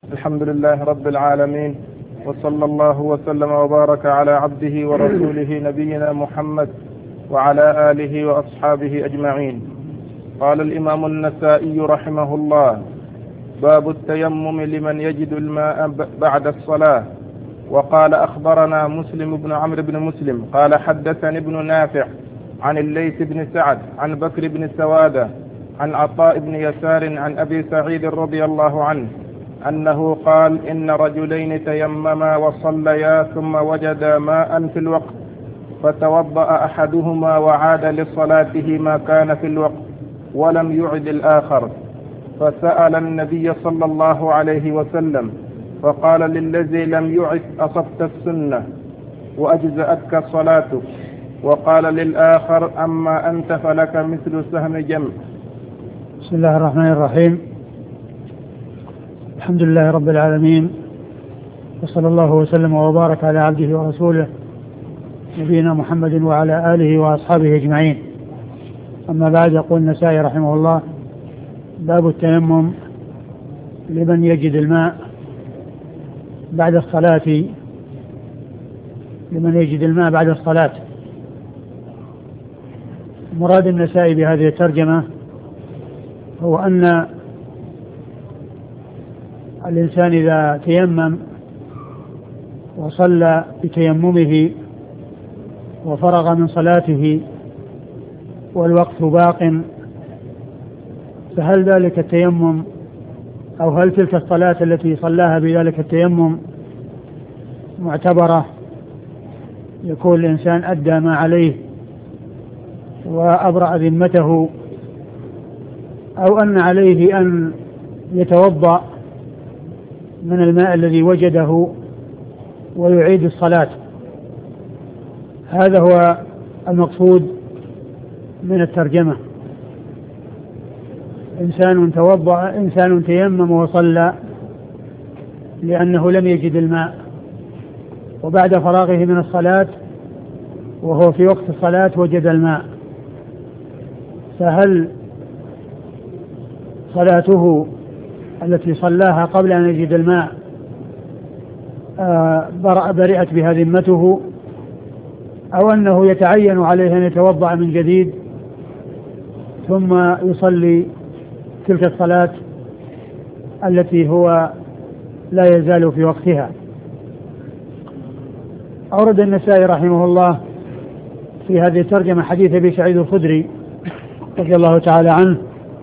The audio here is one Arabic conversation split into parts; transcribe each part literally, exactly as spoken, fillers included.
الحمد لله رب العالمين، وصلى الله وسلم وبارك على عبده ورسوله نبينا محمد وعلى آله وأصحابه أجمعين. قال الإمام النسائي رحمه الله: باب التيمم لمن يجد الماء بعد الصلاة. وقال: أخبرنا مسلم بن عمرو بن مسلم قال: حدثني ابن نافع عن الليث بن سعد عن بكر بن سوادة عن عطاء بن يسار عن أبي سعيد رضي الله عنه أنه قال: إن رجلين تيمما وصليا ثم وجدا ماء في الوقت، فتوضأ أحدهما وعاد لصلاته ما كان في الوقت ولم يعد الآخر، فسأل النبي صلى الله عليه وسلم فقال: للذي لم يعد أصبت السنة وأجزأتك صلاتك. وقال للآخر: أما أنت فلك مثل سهم جمع. بسم الله الرحمن الرحيم. الحمد لله رب العالمين، وصلى الله وسلم وبارك على عبده ورسوله نبينا محمد وعلى آله وأصحابه أجمعين. أما بعد، يقول النسائي رحمه الله: باب التيمم لمن يجد الماء بعد الصلاة لمن يجد الماء بعد الصلاة. مراد النسائي بهذه الترجمة هو أن الإنسان إذا تيمم وصلى بتيممه وفرغ من صلاته والوقت باق، فهل ذلك التيمم أو هل تلك الصلاة التي صلاها بذلك التيمم معتبرة، يكون الإنسان أدى ما عليه وأبرأ ذمته، أو أن عليه أن يتوضأ من الماء الذي وجده ويعيد الصلاة؟ هذا هو المقصود من الترجمة. إنسان توضأ إنسان تيمم وصلى لأنه لم يجد الماء، وبعد فراغه من الصلاة وهو في وقت الصلاة وجد الماء، فهل صلاته التي صلاها قبل أن يجد الماء برئت بها ذمته، أو أنه يتعين عليه أن يتوضأ من جديد ثم يصلي تلك الصلاة التي هو لا يزال في وقتها؟ أورد النسائي رحمه الله في هذه الترجمة حديث أبي سعيد الخدري رضي الله تعالى عنه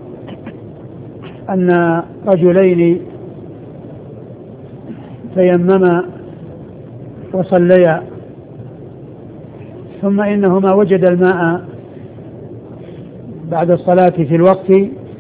أن رجلين تيمما وصليا ثم إنهما وجد الماء بعد الصلاة في الوقت،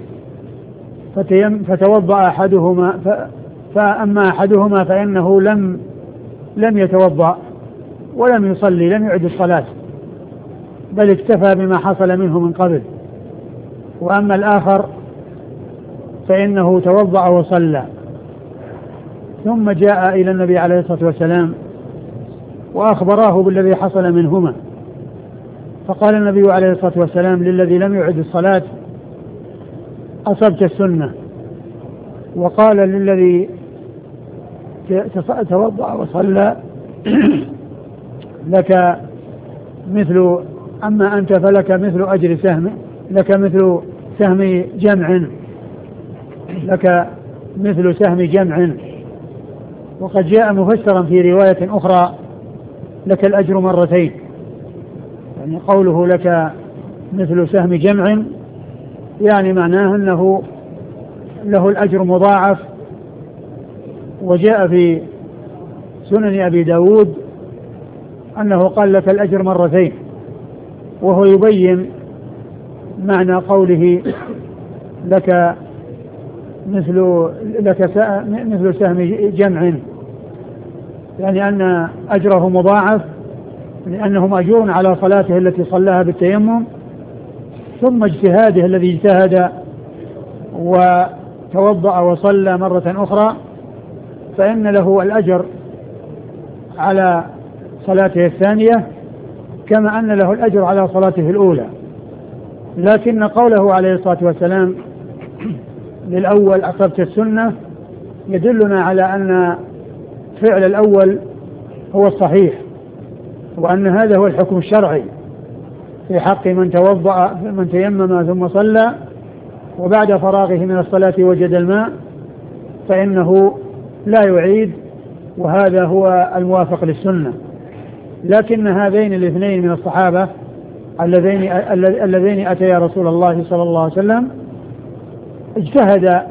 فتوضأ أحدهما، فأما أحدهما فإنه لم لم يتوضأ ولم يصلي، لم يعد الصلاة، بل اكتفى بما حصل منه من قبل. وأما الآخر فإنه توضأ وصلى، ثم جاء إلى النبي عليه الصلاة والسلام وأخبراه بالذي حصل منهما، فقال النبي عليه الصلاة والسلام: للذي لم يعد الصلاة أصبت السنة. وقال للذي توضأ وصلى: لك مثل أما أنت فلك مثل أجر سهم لك مثل سهم جمع لك مثل سهم جمع. وقد جاء مفسرا في رواية أخرى: لك الأجر مرتين، يعني قوله لك مثل سهم جمع يعني معناه أنه له الأجر مضاعف. وجاء في سنن أبي داود أنه قال: لك الأجر مرتين، وهو يبين معنى قوله لك مثل لك مثل سهم جمع، يعني أن أجره مضاعف لأنه مأجور على صلاته التي صلاها بالتيمم، ثم اجتهاده الذي اجتهد وتوضأ وصلى مرة أخرى، فإن له الأجر على صلاته الثانية كما أن له الأجر على صلاته الأولى. لكن قوله عليه الصلاة والسلام للأول أصبت السنة يدلنا على أن فعل الأول هو الصحيح، وأن هذا هو الحكم الشرعي في حق من توضأ من تيمم ثم صلى وبعد فراغه من الصلاة وجد الماء فإنه لا يعيد، وهذا هو الموافق للسنة. لكن هذين الاثنين من الصحابة اللذين اللذين أتيا رسول الله صلى الله عليه وسلم اجتهدا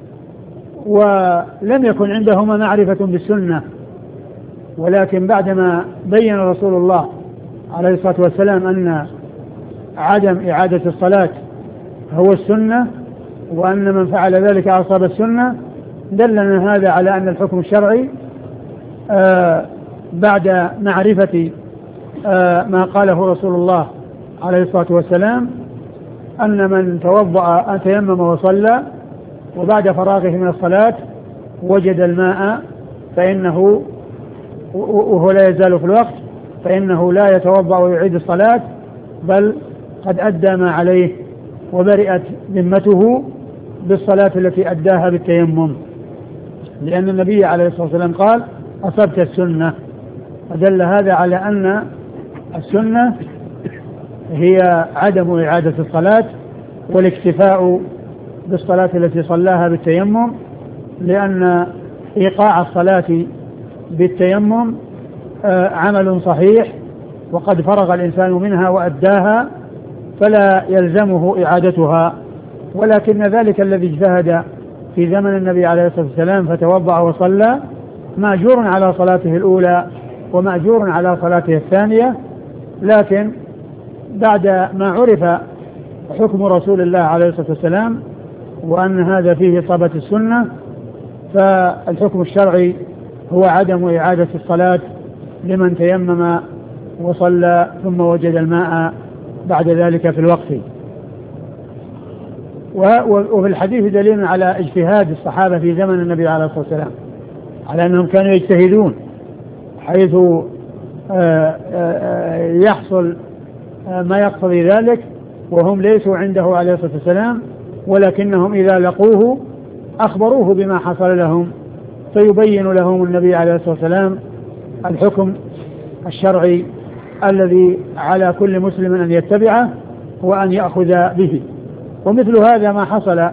ولم يكن عندهما معرفة بالسنة، ولكن بعدما بين رسول الله عليه الصلاة والسلام أن عدم إعادة الصلاة هو السنة وأن من فعل ذلك أصاب السنة، دلنا هذا على أن الحكم الشرعي آه بعد معرفة آه ما قاله رسول الله عليه الصلاة والسلام أن من توضأ تيمم وصلى وبعد فراغه من الصلاة وجد الماء فإنه وهو لا يزال في الوقت فإنه لا يتوضأ ويعيد الصلاة، بل قد أدى ما عليه وبرئت ذمته بالصلاة التي أداها بالتيمم، لأن النبي عليه الصلاة والسلام قال أصبت السنة. فدل هذا على أن السنة هي عدم إعادة الصلاة والاكتفاء بالصلاة التي صلاها بالتيمم، لأن إيقاع الصلاة بالتيمم عمل صحيح وقد فرغ الإنسان منها وأداها فلا يلزمه إعادتها، ولكن ذلك الذي اجتهد في زمن النبي عليه الصلاة والسلام فتوضأ وصلى مأجور على صلاته الأولى ومأجور على صلاته الثانية. لكن بعد ما عرف حكم رسول الله عليه الصلاة والسلام وأن هذا فيه إصابة السنة، فالحكم الشرعي هو عدم إعادة الصلاة لمن تيمم وصلى ثم وجد الماء بعد ذلك في الوقت. وفي الحديث دليل على اجتهاد الصحابة في زمن النبي عليه الصلاة والسلام، على أنهم كانوا يجتهدون حيث يحصل ما يقتضي ذلك وهم ليسوا عنده عليه الصلاة والسلام، ولكنهم إذا لقوه أخبروه بما حصل لهم فيبين لهم النبي عليه الصلاة والسلام الحكم الشرعي الذي على كل مسلم أن يتبعه وأن يأخذ به. ومثل هذا ما حصل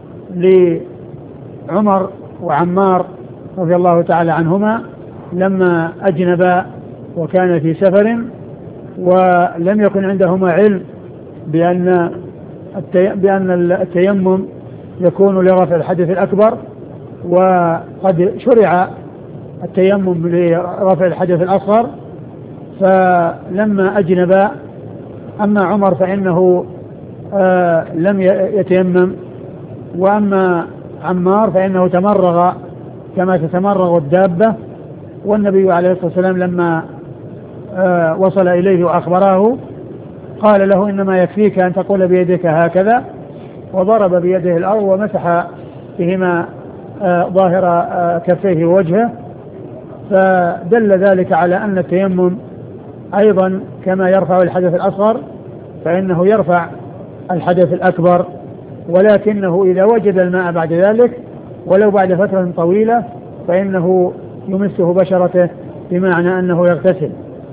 لعمر وعمار رضي الله تعالى عنهما لما أجنبا وكان في سفر ولم يكن عندهما علم بأن بأن التيمم يكون لرفع الحدث الأكبر، وقد شرع التيمم لرفع الحدث الأصغر، فلما أجنبا أما عمر فإنه آه لم يتيمم، وأما عمار فإنه تمرغ كما تتمرغ الدابة، والنبي عليه الصلاة والسلام لما آه وصل إليه وأخبره قال له إنما يكفيك أن تقول بيدك هكذا، وضرب بيده الأرض ومسح بهما آه ظاهر آه كفيه ووجهه، فدل ذلك على أن التيمم أيضا كما يرفع الحدث الأصغر فإنه يرفع الحدث الأكبر، ولكنه إذا وجد الماء بعد ذلك ولو بعد فترة طويلة فإنه يمسه بشرته بمعنى أنه يغتسل.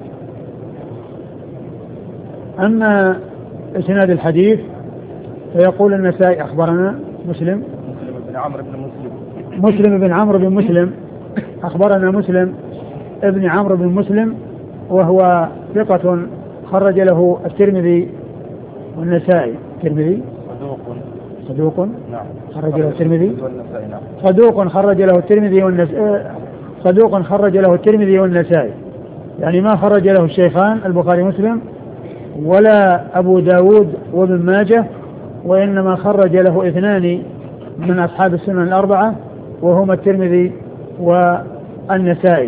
أما إسناد الحديث فيقول النسائي أخبرنا مسلم بن عمرو بن مسلم مسلم بن عمرو بن مسلم أخبرنا مسلم ابن عمرو بن مسلم وهو ثقة خرج له الترمذي والنسائي. الترمذي صدوق صدوق نعم خرج له الترمذي والنسائي نعم صدوق خرج له الترمذي والنسائي صدوق خرج له الترمذي والنسائي، يعني ما خرج له الشيخان البخاري مسلم ولا أبو داود وابن ماجه، وإنما خرج له اثنان من أصحاب السنن الأربعة وهما الترمذي والنسائي.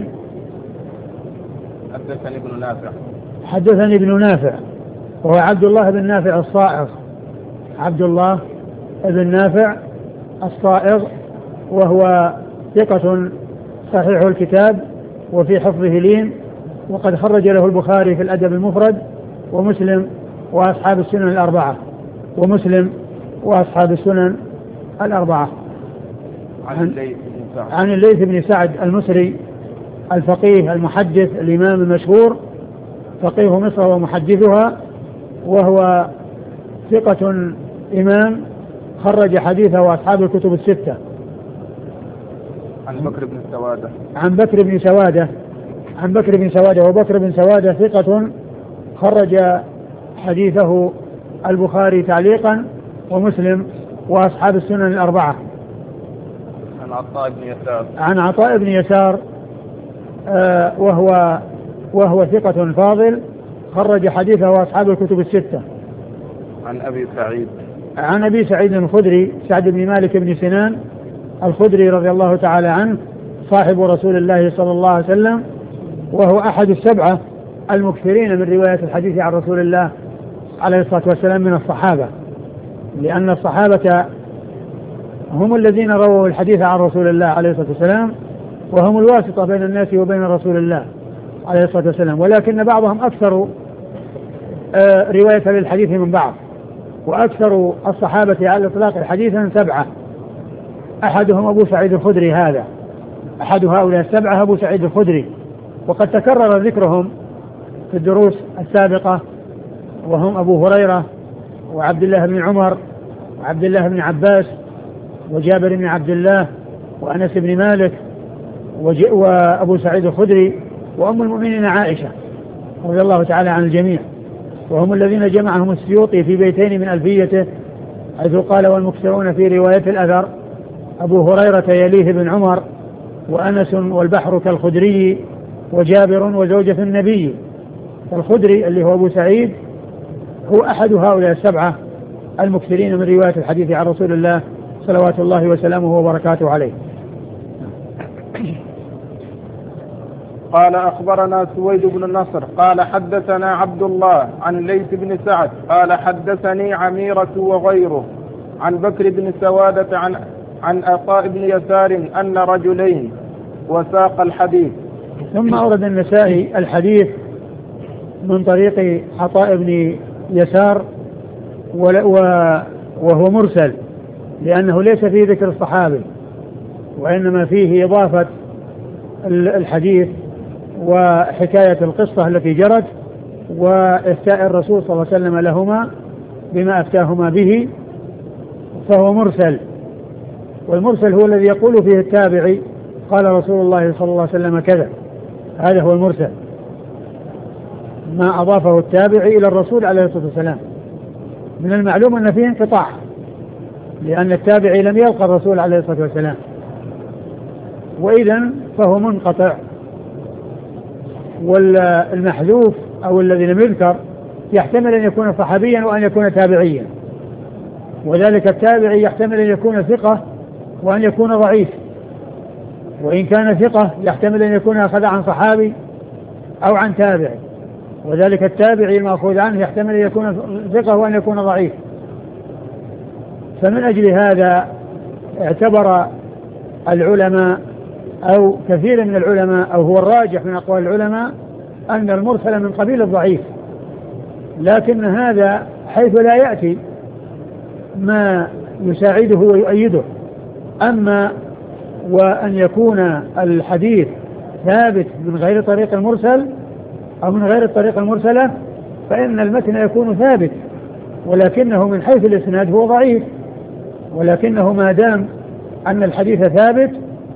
حدثني ابن نافع حدثني ابن نافع وهو عبد الله بن نافع الصائغ عبد الله بن نافع الصائغ وهو ثقة صحيح الكتاب وفي حفظه لين، وقد خرج له البخاري في الأدب المفرد ومسلم وأصحاب السنن الأربعة ومسلم وأصحاب السنن الأربعة. عن الليث سعد عن الليث بن سعد المصري الفقيه المحدث الإمام المشهور فقيه مصر ومحدثها، وهو ثقة إمام خرج حديثه أصحاب الكتب الستة. عن بكر بن سوادة عن بكر بن سوادة عن بكر بن سوادة وبكر بن سوادة ثقة خرج حديثه البخاري تعليقا ومسلم وأصحاب السنن الأربعة. عن عطاء بن يسار عن عطاء بن يسار آه وهو وهو ثقة فاضل خرج حديثه أصحاب الكتب الستة. عن أبي سعيد عن أبي سعيد الخدري سعد بن مالك بن سنان الخدري رضي الله تعالى عنه صاحب رسول الله صلى الله عليه وسلم، وهو أحد السبعة المكثرين من رواية الحديث عن رسول الله عليه الصلاة والسلام من الصحابة، لأن الصحابة هم الذين رووا الحديث عن رسول الله عليه الصلاة والسلام، وهم الواسطة بين الناس وبين رسول الله عليه الصلاة والسلام، ولكن بعضهم أكثر رواية للحديث من بعض، وأكثر الصحابة على الإطلاق حديثا سبعة، أحدهم أبو سعيد الخدري، هذا أحد هؤلاء السبعة أبو سعيد الخدري، وقد تكرر ذكرهم في الدروس السابقة، وهم أبو هريرة وعبد الله بن عمر وعبد الله بن عباس وجابر بن عبد الله وأنس بن مالك وأبو سعيد الخدري وأم المؤمنين عائشة رضي الله تعالى عن الجميع، وهم الذين جمعهم السيوطي في بيتين من ألفيته، حيث قال والمكثرون في رواية الأثر أبو هريرة يليه بن عمر وأنس والبحر كالخدري وجابر وزوجة النبي. الخدري اللي هو أبو سعيد هو أحد هؤلاء السبعة المكثرين من رواية الحديث عن رسول الله صلوات الله وسلامه وبركاته عليه. قال أخبرنا سويد بن النصر قال حدثنا عبد الله عن ليث بن سعد قال حدثني عميرة وغيره عن بكر بن سوادة عن عن عطاء بن يسار أن رجلين وساق الحديث. ثم أورد النسائي الحديث من طريق عطاء بن يسار وهو مرسل، لأنه ليس فيه ذكر الصحابي، وإنما فيه إضافة الحديث وحكاية القصة التي جرت وإفتاء الرسول صلى الله عليه وسلم لهما بما أفتاهما به، فهو مرسل. والمرسل هو الذي يقول فيه التابعي قال رسول الله صلى الله عليه وسلم كذا، هذا هو المرسل، ما أضافه التابعي إلى الرسول عليه الصلاة والسلام. من المعلوم أن فيه انقطاع، لأن التابعي لم يلقى الرسول عليه الصلاة والسلام، وإذن فهو منقطع. والمحذوف أو الذي لم يذكر يحتمل أن يكون صحابيا وأن يكون تابعيا، وذلك التابعي يحتمل أن يكون ثقة وأن يكون ضعيف، وإن كان ثقة يحتمل أن يكون أخذ عن صحابي أو عن تابعي، وذلك التابعي المأخوذ عنه يحتمل أن يكون ثقة وأن يكون ضعيف. فمن أجل هذا اعتبر العلماء أو كثير من العلماء أو هو الراجح من أقوال العلماء أن المرسل من قبيل الضعيف، لكن هذا حيث لا يأتي ما يساعده ويؤيده. أما وأن يكون الحديث ثابت من غير طريق المرسل أو من غير الطريق المرسلة فإن المتن يكون ثابت، ولكنه من حيث الإسناد هو ضعيف، ولكنه ما دام أن الحديث ثابت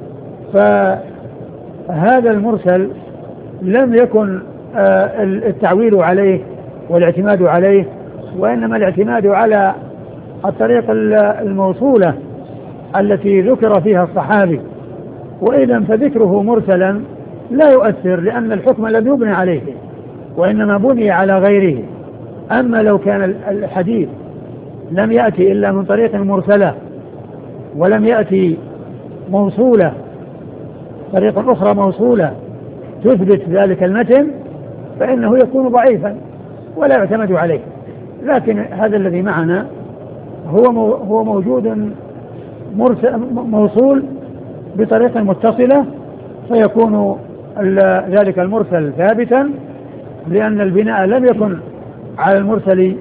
فهذا المرسل لم يكن التعويل عليه والاعتماد عليه، وإنما الاعتماد على الطريق الموصولة التي ذكر فيها الصحابي، وإذا فذكره مرسلا لا يؤثر، لأن الحكم لم يبنى عليه وإنما بني على غيره. أما لو كان الحديث لم يأتي إلا من طريق مرسلة ولم يأتي موصولة طريقة أخرى موصولة تثبت ذلك المتن فإنه يكون ضعيفا ولا يعتمد عليه. لكن هذا الذي معنا هو هو موجود موصول بطريقة متصلة، فيكون ذلك المرسل ثابتا، لأن البناء لم يكن على المرسل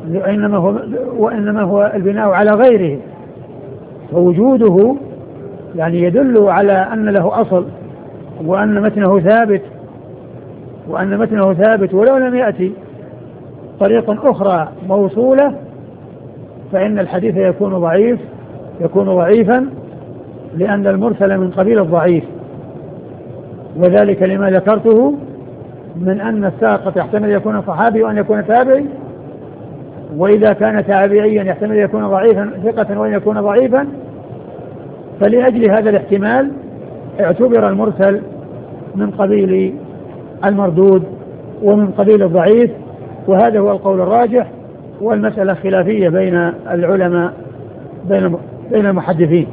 وإنما هو, وإنما هو البناء على غيره، فوجوده يعني يدل على أن له أصل وأن متنه ثابت وأن متنه ثابت ولو لم يأتي طريق أخرى موصولة فإن الحديث يكون ضعيف يكون ضعيفا لأن المرسل من قبيل الضعيف، وذلك لما ذكرته من أن الساقط يحتمل يكون صحابي وأن يكون تابعي، وإذا كان تابعيا يحتمل يكون ضعيفا ثقة وأن يكون ضعيفا، فلأجل هذا الاحتمال اعتبر المرسل من قبيل المردود ومن قبيل الضعيف، وهذا هو القول الراجح، والمسألة خلافية بين العلماء بين بين المحدثين.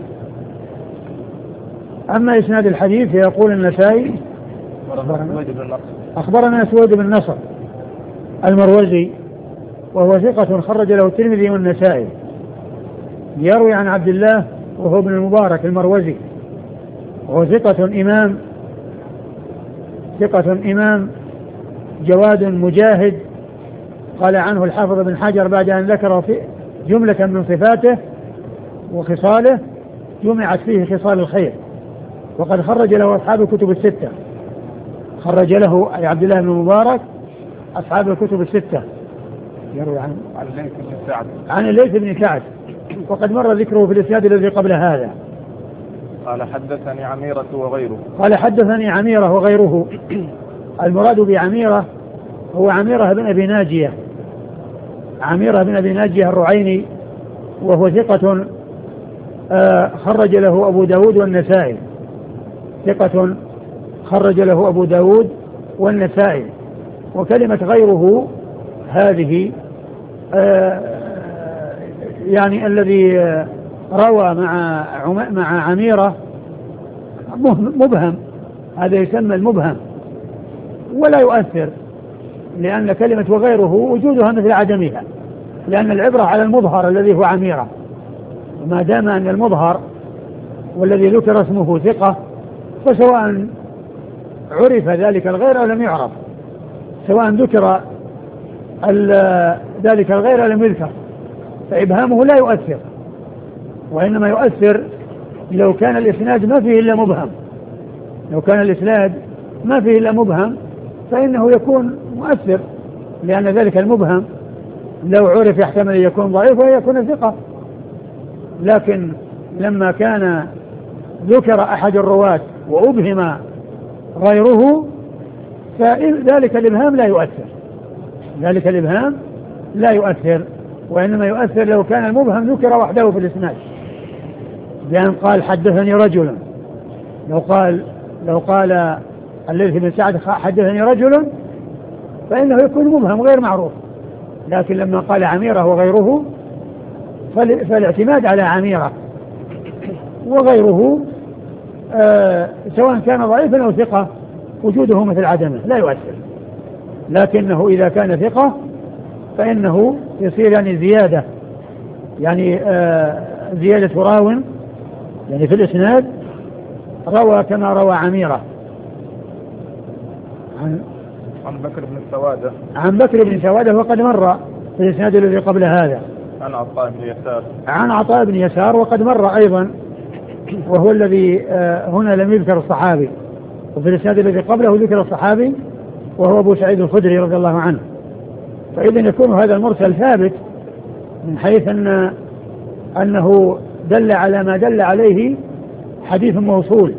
أما إسناد الحديث يقول النسائي أخبرنا سويد بن نصر المروزي وهو ثقة خرج له الترمذي والنسائي، يروي عن عبد الله وهو ابن المبارك المروزي وهو ثقة إمام ثقة إمام جواد مجاهد. قال عنه الحافظ بن حجر بعد أن ذكر في جملة من صفاته وخصاله جمعت فيه خصال الخير، وقد خرج له أصحاب الكتب الستة، خرج له أي عبد الله بن المبارك أصحاب الكتب الستة، يروي عن عن الليث بن سعد عن الليث بن سعد، وقد مر ذكره في الإسناد الذي قبل هذا. قال حدثني عميرة وغيره قال حدثني عميرة وغيره. المراد بعميرة هو عميرة بن أبي ناجية، عميرة بن أبي ناجية الرعيني، وهو ثقة آه خرج له أبو داود والنسائي، ثقة خرج له أبو داود والنسائي. وكلمة غيره هذه آه يعني الذي روى مع مع عميرة مبهم، هذا يسمى المبهم ولا يؤثر، لأن كلمة وغيره وجودها مثل عدمها، لأن العبرة على المظهر الذي هو عميرة، وما دام أن المظهر والذي ذكر اسمه ثقة فسواء عرف ذلك الغير أو لم يعرف، سواء ذكر ذلك الغير أو لم يذكر، فإبهامه لا يؤثر، وإنما يؤثر لو كان الإسناد ما فيه إلا مبهم، لو كان الإسناد ما فيه إلا مبهم فإنه يكون مؤثر، لأن ذلك المبهم لو عرف يحتمل أن يكون ضعيف ويكون ثقة، لكن لما كان ذكر أحد الرواة وأبهم غيره فذلك الإبهام لا يؤثر، ذلك الإبهام لا يؤثر، وإنما يؤثر لو كان المبهم ذكر وحده في الإسناد، بأن قال حدثني رجل، لو قال لو قال الليث بن سعد حدثني رجل فإنه يكون مبهم غير معروف، لكن لما قال عميرة وغيره فالاعتماد على عميرة وغيره آه سواء كان ضعيفا أو ثقة وجوده مثل عدمه لا يؤثر، لكنه إذا كان ثقة فإنه يصير يعني زيادة، يعني آه زيادة راو يعني في الإسناد روى كما روى عميرة عن عن بكر بن سوادة عن بكر بن سوادة وقد مر في الإسناد الذي قبل هذا عن عطاء بن يسار عن عطاء بن يسار وقد مر أيضا، وهو الذي آه هنا لم يذكر الصحابي، وفي الإسناد الذي قبله ذكر الصحابي وهو أبو سعيد الخدري رضي الله عنه، فإذا يكون هذا المرسل ثابت من حيث أن أنه دل على ما دل عليه حديث موصول.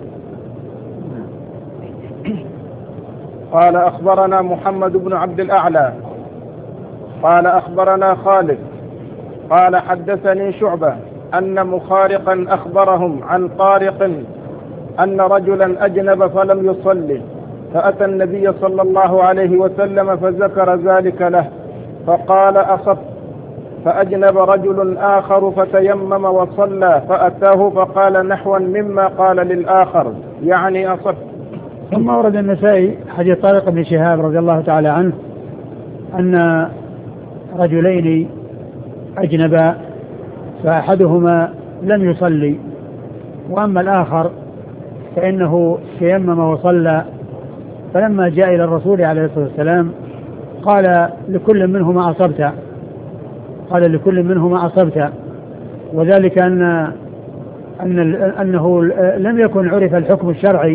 قال أخبرنا محمد بن عبد الأعلى قال أخبرنا خالد قال حدثني شعبة أن مخارقا أخبرهم عن طارق أن رجلا أجنب فلم يصلي، فأتى النبي صلى الله عليه وسلم فذكر ذلك له فقال أصبت، فأجنب رجل آخر فتيمم وصلى، فأتاه فقال نحوا مما قال للآخر يعني أصبت. ثم ورد النسائي حديث طارق بن شهاب رضي الله تعالى عنه أن رجلين أجنبا فأحدهما لم يصلي وأما الآخر فإنه تيمم وصلى، فلما جاء إلى الرسول عليه الصلاة والسلام قال لكل منهما أصبت، قال لكل منهما أصبت، وذلك أن أن أنه لم يكن عرف الحكم الشرعي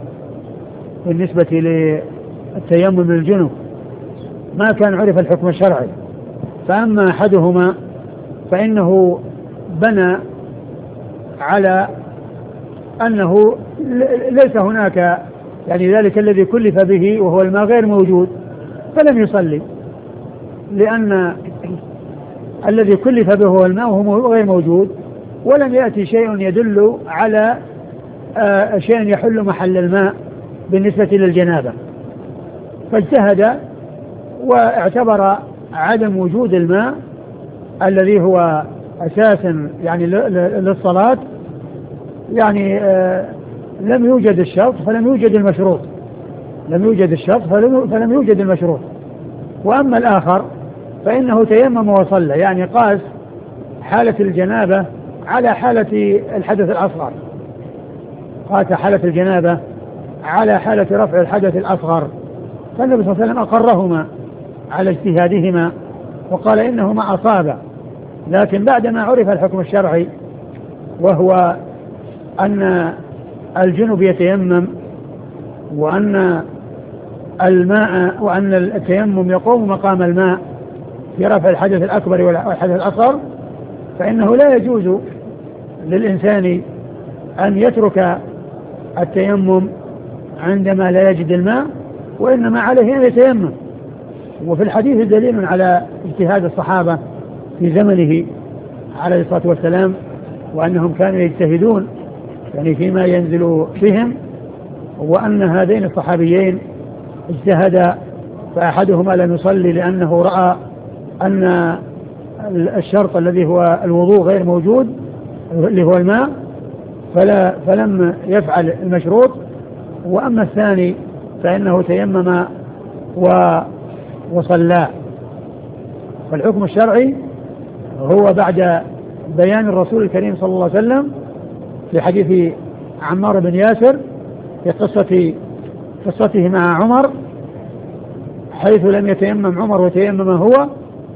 بالنسبة للتيمم للجنوب، ما كان عرف الحكم الشرعي. فأما أحدهما فإنه بنى على أنه ليس هناك يعني ذلك الذي كلف به وهو الماء غير موجود فلم يصلي، لأن الذي كلف به هو الماء وهو غير موجود، ولم يأتي شيء يدل على آه شيء يحل محل الماء بالنسبة للجنابة، فاجتهد واعتبر عدم وجود الماء الذي هو أساسا يعني للصلاة يعني آه لم يوجد الشرط فلم يوجد المشروط، لم يوجد الشرط فلم, فلم يوجد المشروط. وأما الآخر فإنه تيمم وصلى، يعني قاس حالة الجنابة على حالة الحدث الأصغر، قاس حالة الجنابة على حالة رفع الحدث الأصغر، فالنبي صلى الله عليه وسلم أقرهما على اجتهادهما وقال إنهما أصابا. لكن بعدما عرف الحكم الشرعي وهو أن الجنب يتيمم وأن الماء وأن التيمم يقوم مقام الماء في رفع الحدث الأكبر والحدث الأصغر، فإنه لا يجوز للإنسان أن يترك التيمم عندما لا يجد الماء، وإنما عليه أن يتيمم. وفي الحديث دليل على اجتهاد الصحابة في زمنه عليه الصلاة والسلام، وأنهم كانوا يجتهدون يعني فيما ينزل بهم، وأن هذين الصحابيين اجتهدا، فأحدهما لم يصلي لأنه رأى أن الشرط الذي هو الوضوء غير موجود اللي هو الماء، فلا فلم يفعل المشروط. وأما الثاني فإنه تيمم وصلى. فالحكم الشرعي هو بعد بيان الرسول الكريم صلى الله عليه وسلم في حديث عمار بن ياسر في قصة قصته مع عمر، حيث لم يتيمم عمر وتيمم هو،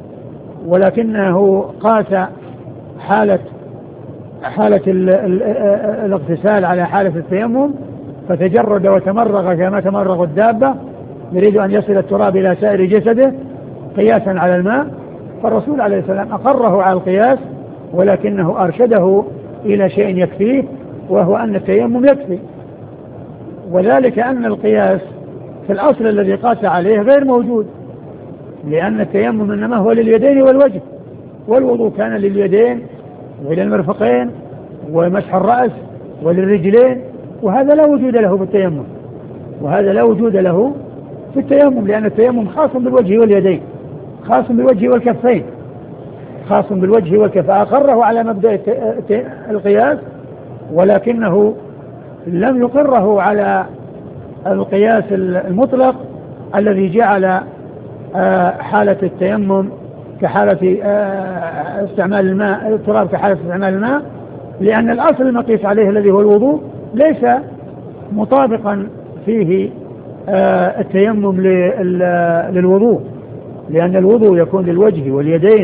ولكنه قاس حالة حالة الاغتسال على حالة التيمم، فتجرد وتمرغ كما تمرغ الدابة يريد أن يصل التراب إلى سائر جسده قياسا على الماء. فالرسول عليه السلام أقره على القياس، ولكنه أرشده إلى شيء يكفيه، وهو أن التيمم يكفي، وذلك أن القياس في الأصل الذي قاس عليه غير موجود، لأن التيمم إنما هو لليدين والوجه، والوضوء كان لليدين وإلى المرفقين ومسح الرأس وللرجلين، وهذا لا وجود له في التيمم، وهذا لا وجود له في التيمم، لأن التيمم خاص بالوجه واليدين، خاص بالوجه والكفين، خاص بالوجه والكف. أقره على مبدأ القياس، ولكنه لم يقره على القياس المطلق الذي جعل حالة التيمم كحالة استعمال الماء، التراب كحالة استعمال الماء، لأن الأصل المقيس عليه الذي هو الوضوء ليس مطابقا فيه التيمم للوضوء، لأن الوضوء يكون للوجه واليدين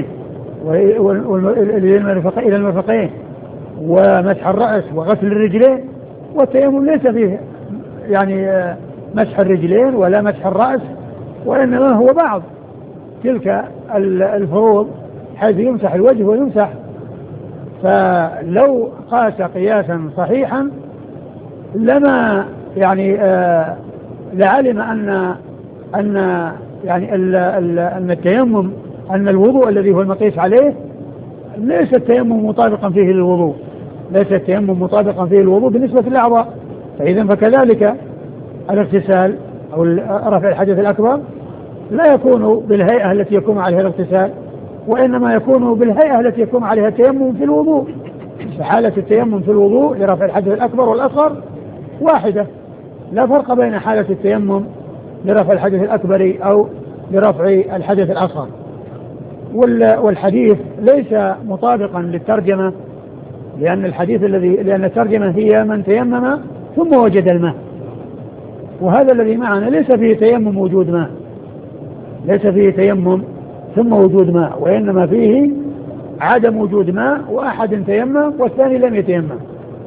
إلى المرفقين ومسح الرأس وغسل الرجلين، والتيمم ليس فيه يعني مسح الرجلين ولا مسح الرأس، وإنما هو بعض تلك الفروض حيث يمسح الوجه ويمسح. فلو قاس قياسا صحيحا لما يعني آه لعلم أن أن يعني ال ال أن التيمم أن الوضوء الذي هو المقيس عليه ليس التيمم مطابقا فيه للوضوء، ليس التيمم مطابقا فيه للوضوء بالنسبة للأعضاء. فإذا فكذلك الاغتسال أو رفع الحدث الأكبر لا يكون بالهيئة التي يكون عليها الاغتسال، وإنما يكون بالهيئة التي يكون عليها التيمم في الوضوء. فحالة التيمم في الوضوء لرفع الحدث الأكبر والأصغر واحدة، لا فرق بين حالة التيمم لرفع الحدث الأكبر أو لرفع الحدث الأصغر. والحديث ليس مطابقا للترجمة، لأن الحديث الذي لأن الترجمة هي من تيمم ثم وجد الماء، وهذا الذي معنا ليس فيه تيمم وجود ماء، ليس فيه تيمم ثم وجود ماء، وإنما فيه عدم وجود ماء، وأحد تيمم والثاني لم يتيمم،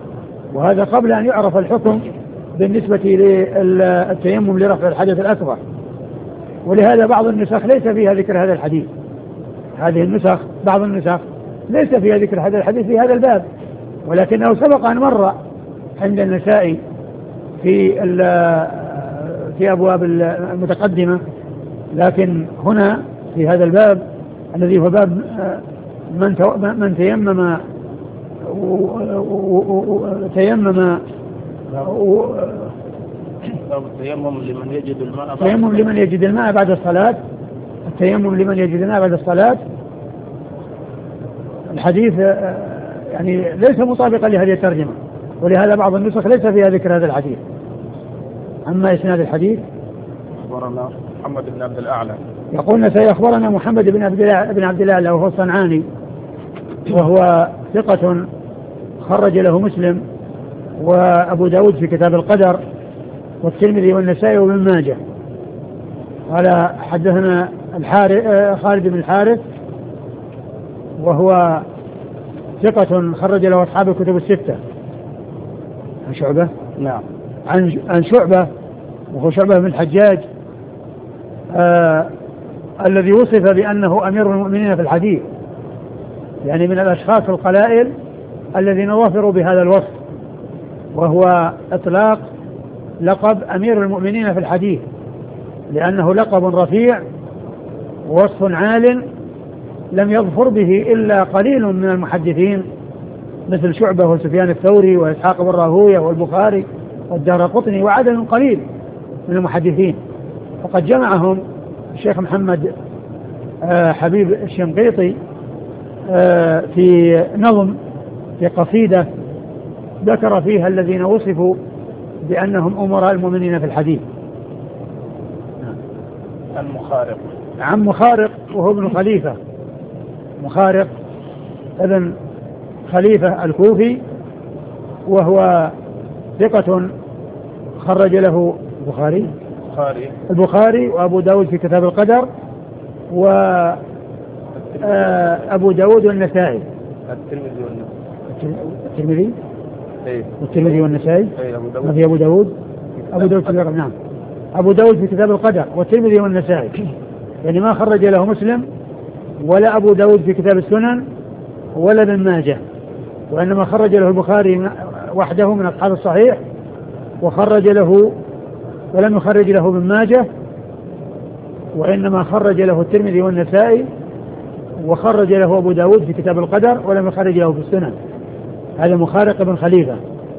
وهذا قبل أن يعرف الحكم بالنسبة للتيمم لرفع الحدث الأكبر. ولهذا بعض النسخ ليس فيها ذكر هذا الحديث، هذه النسخ بعض النسخ ليس فيها ذكر هذا الحديث في هذا الباب، ولكنه سبق أن مر عند النسائي في في أبواب المتقدمة، لكن هنا في هذا الباب الذي هو باب من من تيمم تيمم التيمم لمن يجد الماء التيمم لمن يجد الماء بعد الصلاة التيمم لمن يجد الماء بعد الصلاة. الحديث يعني ليس مطابقا لهذه الترجمة، ولهذا بعض النسخ ليس فيها ذكر هذا الحديث. أما إسناد الحديث أخبرنا محمد بن عبد الأعلى يقولنا سيخبرنا محمد بن عبد الله بن عبد الأعلى وهو الصنعاني، وهو ثقة خرج له مسلم وأبو داود في كتاب القدر والترمذي والنسائي وابن ماجه. قال حدثنا الحارث خالد بن الحارث وهو ثقة خرج له أصحاب الكتب الستة. عن شعبة نعم عن عن شعبة وهو شعبة بن الحجاج آه الذي وصف بأنه أمير المؤمنين في الحديث، يعني من الأشخاص القلائل الذين وفروا بهذا الوصف، وهو إطلاق لقب أمير المؤمنين في الحديث، لأنه لقب رفيع ووصف عال لم يظفر به إلا قليل من المحدثين مثل شعبة وسفيان الثوري وإسحاق بن راهويه والبخاري والدارقطني وعدد قليل من المحدثين. وقد جمعهم الشيخ محمد آه حبيب الشنقيطي آه في نظم في قصيدة ذكر فيها الذين وصفوا بأنهم أمراء المؤمنين في الحديث. عن مخارق عن مخارق وهو ابن خليفة، مخارق ابن خليفة الكوفي، وهو ثقة خرج له البخاري البخاري البخاري وأبو داود في كتاب القدر وأبو داود والنسائي الترمذي والنسائي الترمذي ايه والترمذي والنسائي ايه ابو داود ما في ابو داود ابو داود في القدر. نعم ابو داود في كتاب القدر والترمذي والنسائي، يعني ما خرج له مسلم ولا ابو داود في كتاب السنن ولا ابن ماجه، وانما خرج له البخاري وحده من اصحاب الصحيح، وخرج له ولم يخرج له ابن ماجه، وانما خرج له الترمذي والنسائي، وخرج له ابو داود في كتاب القدر ولم يخرج له في السنن. هذا مخارق بن خليفة.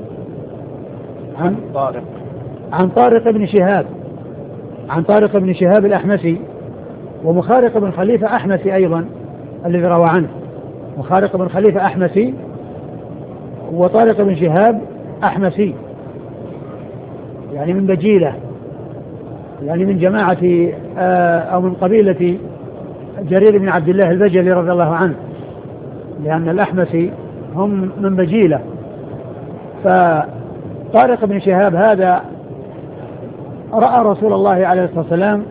عن طارق عن طارق بن شهاب عن طارق بن شهاب الأحمسي، ومخارق بن خليفة أحمسي أيضا الذي روى عنه، مخارق بن خليفة أحمسي وطارق بن شهاب أحمسي، يعني من بجيلة، يعني من جماعة أو من قبيلة جرير بن عبد الله البجلي رضي الله عنه، لأن الأحمسي هم من بجيلة. فطارق بن شهاب هذا رأى رسول الله عليه الصلاة والسلام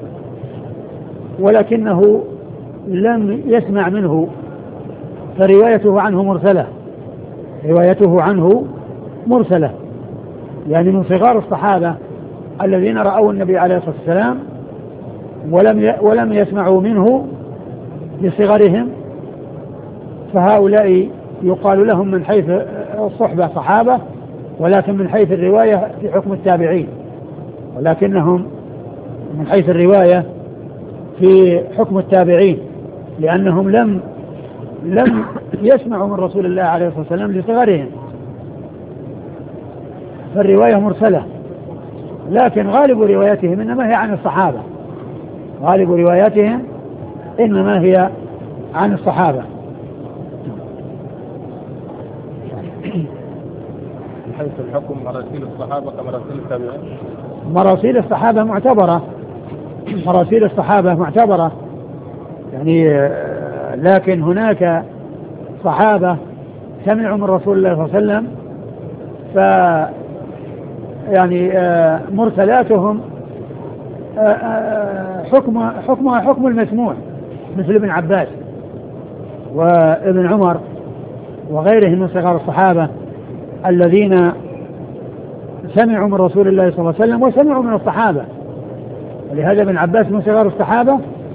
ولكنه لم يسمع منه، فروايته عنه مرسلة روايته عنه مرسلة يعني من صغار الصحابة الذين رأوا النبي عليه الصلاة والسلام ولم ولم يسمعوا منه لصغرهم، فهؤلاء يقال لهم من حيث الصحبة صحابة، ولكن من حيث الرواية في حكم التابعين، ولكنهم من حيث الرواية في حكم التابعين، لأنهم لم لم يسمعوا من رسول الله عليه الصلاة والسلام لصغرهم، فالرواية مرسلة. لكن غالب رواياتهم إنما هي عن الصحابة، غالب رواياتهم إنما هي عن الصحابة. من حيث الحكم مراسيل الصحابة كمراسيل التابعين، مراسيل الصحابة معتبرة مراسيل الصحابة معتبرة يعني، لكن هناك صحابة سمعوا من رسول الله صلى الله عليه وسلم ف يعني مرسلاتهم حكم حكمها حكم المسموع، مثل ابن عباس وابن عمر وغيرهم من صغار الصحابة الذين سمعوا من رسول الله صلى الله عليه وسلم وسمعوا من الصحابة، ولهذا ابن عباس من صغار الصحابة،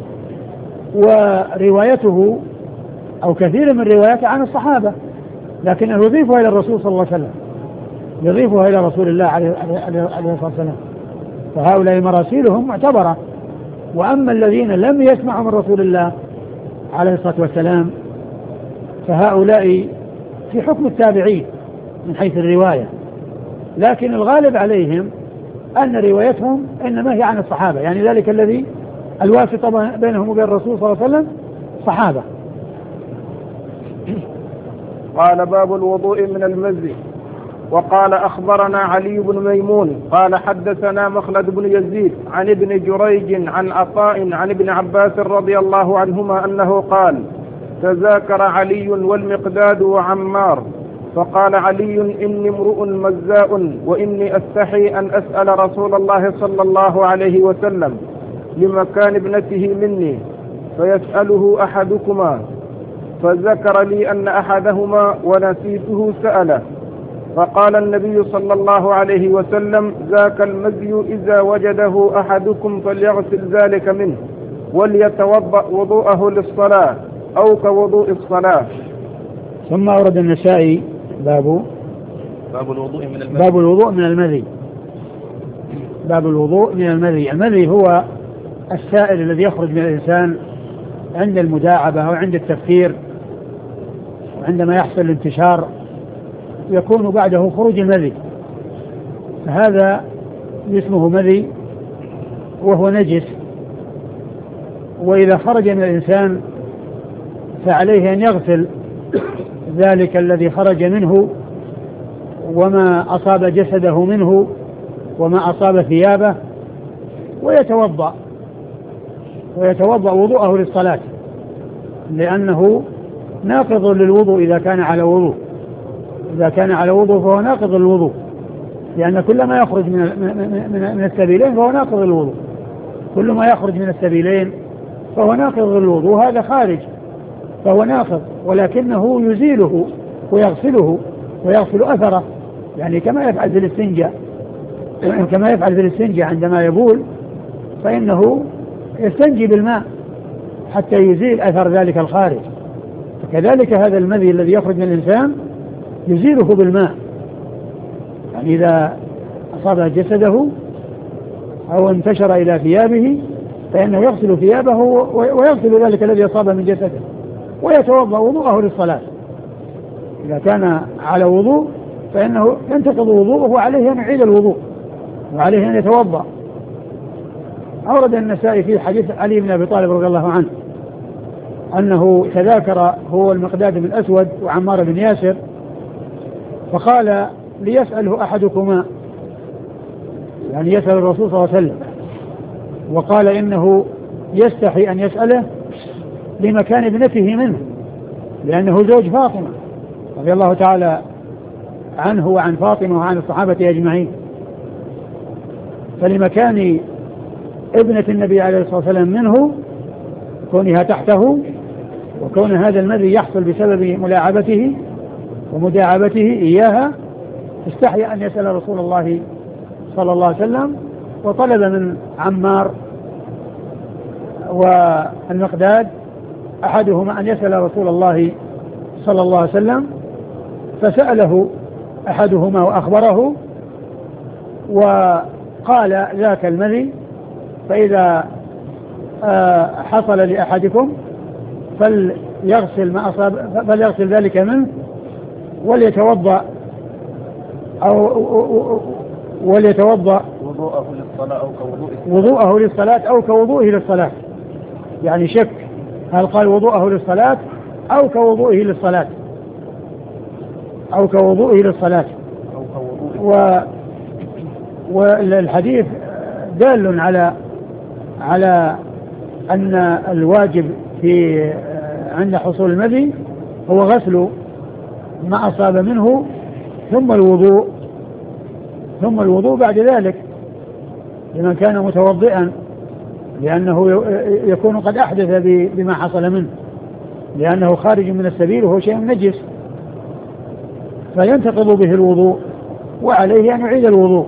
وروايته أو كثير من رواياته عن الصحابة، لكنه يضيفها إلى الرسول صلى الله عليه وسلم، يضيفها إلى رسول الله عليه الصلاة والسلام، فهؤلاء مراسيلهم معتبرة. وأما الذين لم يسمعوا من رسول الله عليه الصلاة والسلام فهؤلاء في حكم التابعين من حيث الرواية، لكن الغالب عليهم أن روايتهم إنما هي عن الصحابة، يعني ذلك الذي الواسطة بينهم وبين الرسول صلى الله عليه وسلم صحابة. قال باب الوضوء من المزي. وقال أخبرنا علي بن ميمون قال حدثنا مخلد بن يزيد عن ابن جريج عن عطاء عن ابن عباس رضي الله عنهما أنه قال تذاكر علي والمقداد وعمار فقال علي إني امرؤ مزاء وإني أستحي أن أسأل رسول الله صلى الله عليه وسلم لمكان ابنته مني فيسأله أحدكما، فذكر لي أن أحدهما ونسيته سأله، فقال النبي صلى الله عليه وسلم ذاك المزي إذا وجده أحدكم فليغسل ذلك منه وليتوضأ وضوءه للصلاة أو كوضوء الصلاة. ثم أورد النسائي باب باب الوضوء من المذي. باب الوضوء من المذي. باب الوضوء من المذي. المذي هو السائل الذي يخرج من الإنسان عند المداعبة أو عند التفكير، وعندما يحصل الانتشار يكون بعده خروج المذي، فهذا اسمه مذي وهو نجس. وإذا خرج من الإنسان فعليه أن يغسل ذلك الذي خرج منه وما أصاب جسده منه وما أصاب ثيابه، ويتوضأ ويتوضأ وضوءه للصلاة، لأنه ناقض للوضوء إذا كان على وضوء. إذا كان على وضوء فهو ناقض للوضوء، لأن كل ما يخرج من من من السبيلين فهو ناقض للوضوء. كل ما يخرج من السبيلين فهو ناقض للوضوء، وهذا خارج فهو ناقض، ولكنه يزيله ويغسله ويغسل أثره، يعني كما يفعل في الاستنجاء كما يفعل في الاستنجاء عندما يبول فإنه يستنجي بالماء حتى يزيل أثر ذلك الخارج، فكذلك هذا المذي الذي يخرج من الإنسان يزيله بالماء، يعني إذا أصاب جسده أو انتشر إلى ثيابه فإنه يغسل ثيابه ويغسل ذلك الذي أصاب من جسده ويتوضأ وضوءه للصلاة. إذا كان على وضوء فإنه ينتقض وضوءه وعليه أن يعيد الوضوء وعليه أن يتوضأ. أورد النسائي في حديث علي بن أبي طالب رضي الله عنه أنه تذاكر هو المقداد بن الأسود وعمار بن ياسر، فقال ليسأله أحدكما، يعني يسأل الرسول صلى الله عليه وسلم، وقال إنه يستحي أن يسأله لمكان ابنته منه، لأنه زوج فاطمة رضي الله تعالى عنه وعن فاطمة وعن الصحابة أجمعين، فلمكان ابنة النبي عليه الصلاة والسلام منه كونها تحته، وكون هذا الذي يحصل بسبب ملاعبته ومداعبته إياها، استحي أن يسأل رسول الله صلى الله عليه وسلم، وطلب من عمار والمقداد أحدهما أن يسأل رسول الله صلى الله عليه وسلم، فسأله أحدهما وأخبره وقال ذاك المذي، فإذا حصل لأحدكم فليغسل ما أصاب فليغسل ذلك منه وليتوضأ أو وليتوضأ وضوءه للصلاة أو كوضوء وضوءه للصلاة أو كوضوءه للصلاة، يعني شك هل قال وضوءه للصلاة أو كوضوءه للصلاة أو كوضوءه للصلاة أو كوضوء. و والحديث دال على على أن الواجب في عند حصول المذي هو غسل ما أصاب منه ثم الوضوء ثم الوضوء بعد ذلك لمن كان متوضئا، لأنه يكون قد أحدث بما حصل منه، لأنه خارج من السبيل وهو شيء نجس فينتقض به الوضوء وعليه أن يعيد الوضوء.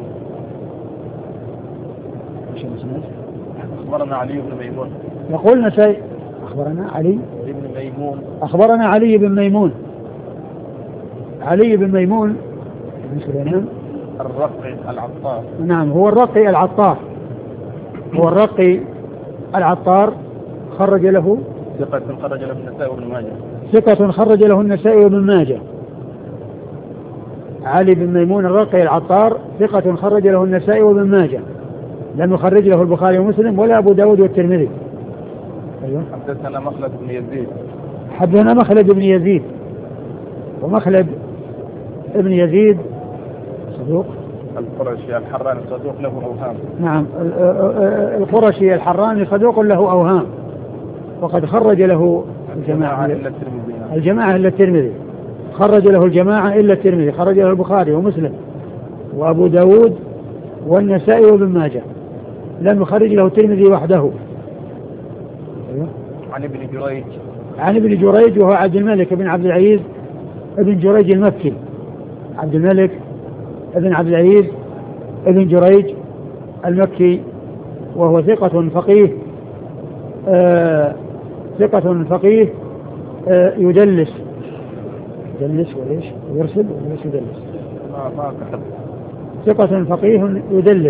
أخبرنا علي بن ميمون. يقول النسائي أخبرنا علي بن ميمون أخبرنا علي بن ميمون علي بن ميمون بن سليمان الرقي العطار. نعم هو الرقي العطار هو الرقي العطار خرج له ثقة خرج له النسائي وابن ماجه. ثقة خرج له النسائي وابن ماجه. علي بن ميمون الرقي العطار ثقة خرج له النسائي وابن ماجه، لم يخرج له البخاري ومسلم ولا أبو داود والترمذي. أيوة. حدثنا مخلد بن يزيد. حدثنا مخلد بن يزيد، ومخلد ابن يزيد صدوق القرشي الحراني صدوق له أوهام. نعم القرشي الحراني صدوق له أوهام، وقد خرج له الجماعة إلا الترمذي. الجماعة إلا الترمذي خرج له الجماعة إلا الترمذي، خرج له البخاري ومسلم وأبو داود والنسائي وابن ماجه، لم يخرج له الترمذي وحده. عن ابن جريج عن ابن جريج وهو عبد الملك بن عبد العزيز ابن جريج المكي. عبد الملك ابن عبد العزيز ابن جريج المكي، وهو ثقة فقيه آه ثقة فقيه آه يدلس يدلس وليش يرسل وليش يدلس ما ما كتب. ثقة فقيه يدلس.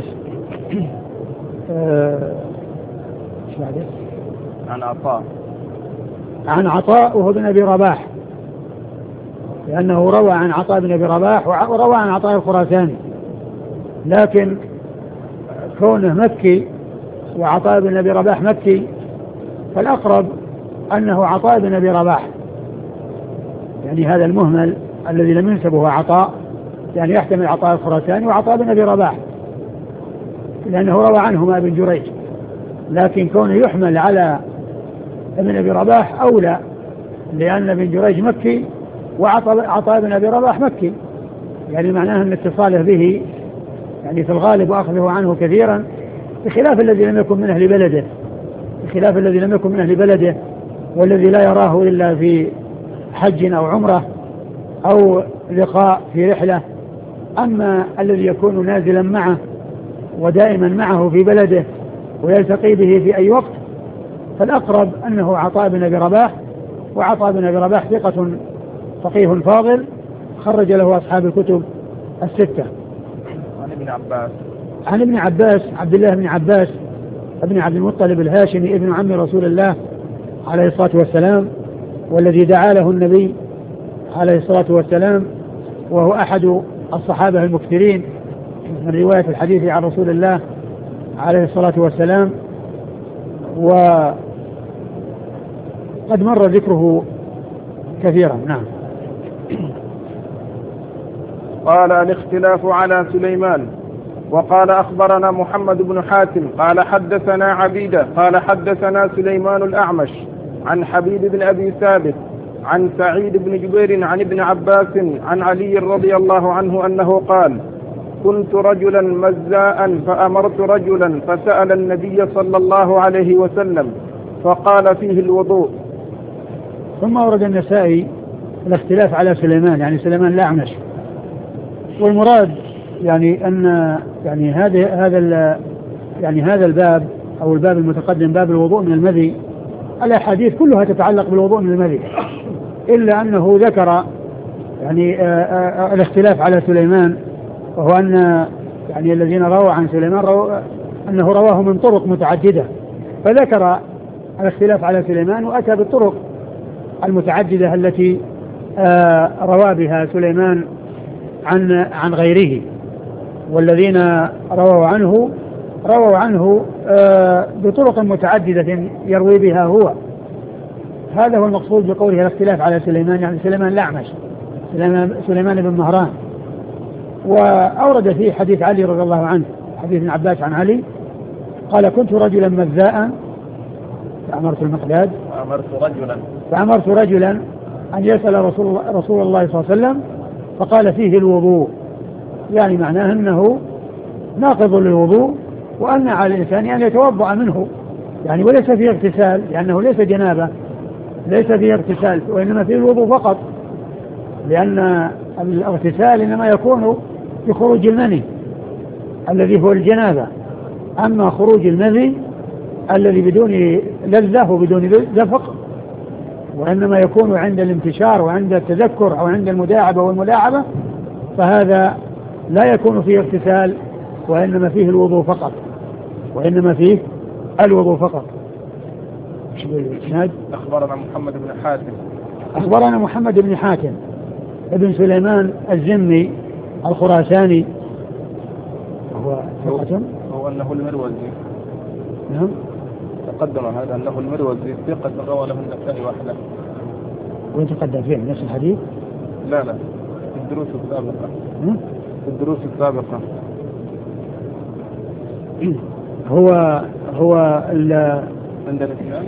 آه ايش بعده؟ عن عطاء عن عطاء وهو بن أبي رباح، لأنه روى عن عطاء بن أبي رباح وروى عن عطاء الخراساني، لكن كونه مكي وعطاء بن أبي رباح مكي فالأقرب أنه عطاء بن أبي رباح، يعني هذا المهمل الذي لم ينسبه عطاء، يعني يحتمل عطاء الخراساني وعطاء بن أبي رباح، لأنه روى عنهما ابن جريج، لكن كونه يحمل على ابن أبي رباح أولى، لأن ابن جريج مكي وعطاء بن أبي رباح مكي، يعني معناه أن اتصاله به يعني في الغالب وأخذه عنه كثيرا، بخلاف الذي لم يكن من أهل بلده بخلاف الذي لم يكن من أهل بلده والذي لا يراه إلا في حج أو عمرة أو لقاء في رحلة. أما الذي يكون نازلا معه ودائما معه في بلده ويلتقي به في أي وقت فالأقرب أنه عطاء بن أبي رباح، وعطاء بن أبي رباح ثقة فقيه فاضل خرج له أصحاب الكتب الستة. عن ابن عباس عن ابن عباس عبد الله بن عباس ابن عبد المطلب الهاشمي ابن عم رسول الله عليه الصلاة والسلام، والذي دعا له النبي عليه الصلاة والسلام، وهو أحد الصحابة المكثرين من رواية الحديث عن رسول الله عليه الصلاة والسلام، وقد مر ذكره كثيرا. نعم. قال الاختلاف على سليمان. وقال أخبرنا محمد بن حاتم قال حدثنا عبيدة قال حدثنا سليمان الأعمش عن حبيب بن أبي ثابت عن سعيد بن جبير عن ابن عباس عن علي رضي الله عنه أنه قال كنت رجلا مزاء فأمرت رجلا فسأل النبي صلى الله عليه وسلم فقال فيه الوضوء. ثم ورد النسائي الاختلاف على سليمان، يعني سليمان الأعمش، والمراد يعني أن يعني هذا هذا يعني هذا الباب أو الباب المتقدم باب الوضوء من المذي، الأحاديث كلها تتعلق بالوضوء من المذي، إلا أنه ذكر يعني آآ آآ الاختلاف على سليمان، وهو أن يعني الذين رووا عن سليمان رووا أنه رواه من طرق متعددة، فذكر الاختلاف على سليمان وأتى بالطرق المتعددة التي روى بها سليمان عن عن غيره، والذين رووا عنه رووا عنه بطرق متعددة يروي بها هو. هذا هو المقصود بقوله الاختلاف على سليمان، يعني سليمان الأعمش سليمان, سليمان بن مهران. وأورد فيه حديث علي رضي الله عنه، حديث ابن عباس عن علي قال كنت رجلا مذاء فأمرت المقداد فأمرت رجلا فأمرت رجلا أن يسأل رسول الله, رسول الله صلى الله عليه وسلم فقال فيه الوضوء، يعني معناه أنه ناقض للوضوء، وأن على الإنسان أن يتوضأ منه، يعني وليس فيه اغتسال، لأنه ليس جنابة ليس فيه اغتسال وإنما فيه الوضوء فقط، لأن الاغتسال إنما يكون بخروج المني الذي هو الجنابة. أما خروج المذي الذي بدون لذة وبدون دفق وإنما يكون عند الانتشار وعند التذكر أو عند المداعبة والملاعبة فهذا لا يكون فيه اغتسال وإنما فيه الوضوء فقط وإنما فيه الوضوء فقط. أخبرنا محمد بن حاتم أخبرنا محمد بن حاتم ابن سليمان الزمي الخراساني هو ثقة هو أنه المروزي. نعم تقدم هذا أنه المروزي ثقة روى له النسائي وحده. وين تقدم فيه نفس الحديث؟ لا لا في الدروس السابقة. في الدروس السابقة هو هو عند الاثنين.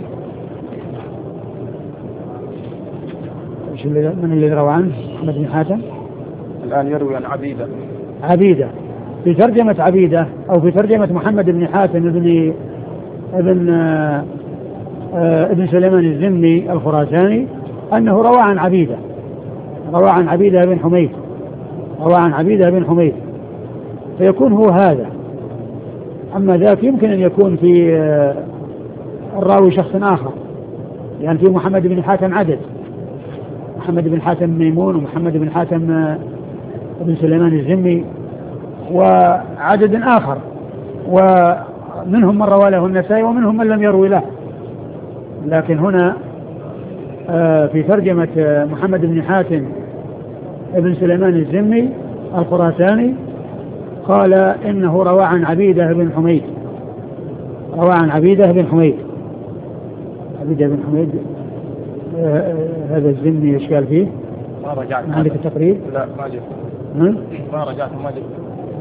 من الذي روى عنه محمد بن حاتم؟ الآن يروي عن عبيدة. عبيدة في ترجمة عبيدة أو في ترجمة محمد بن حاتم ابن ابن آه ابن سليمان الزمي الخراساني أنه روى عن عبيدة روى عن عبيدة بن حميد روى عن عبيدة بن حميد فيكون هو هذا. أما ذاك يمكن أن يكون في آه الراوي شخص آخر يعني في محمد بن حاتم عدد محمد بن حاتم ميمون ومحمد بن حاتم آه ابن سليمان الزمي وعدد آخر ومنهم من روى له النسائي ومنهم من لم يروي له. لكن هنا في ترجمة محمد بن حاتم ابن سليمان الزمي الخراساني قال إنه روى عن عبيدة بن حميد روى عن عبيدة بن حميد عبيدة بن حميد هذا الزمي إشكال فيه ما رجعت عندك التقريب؟ لا ما جبت ما رجعت ما جبت.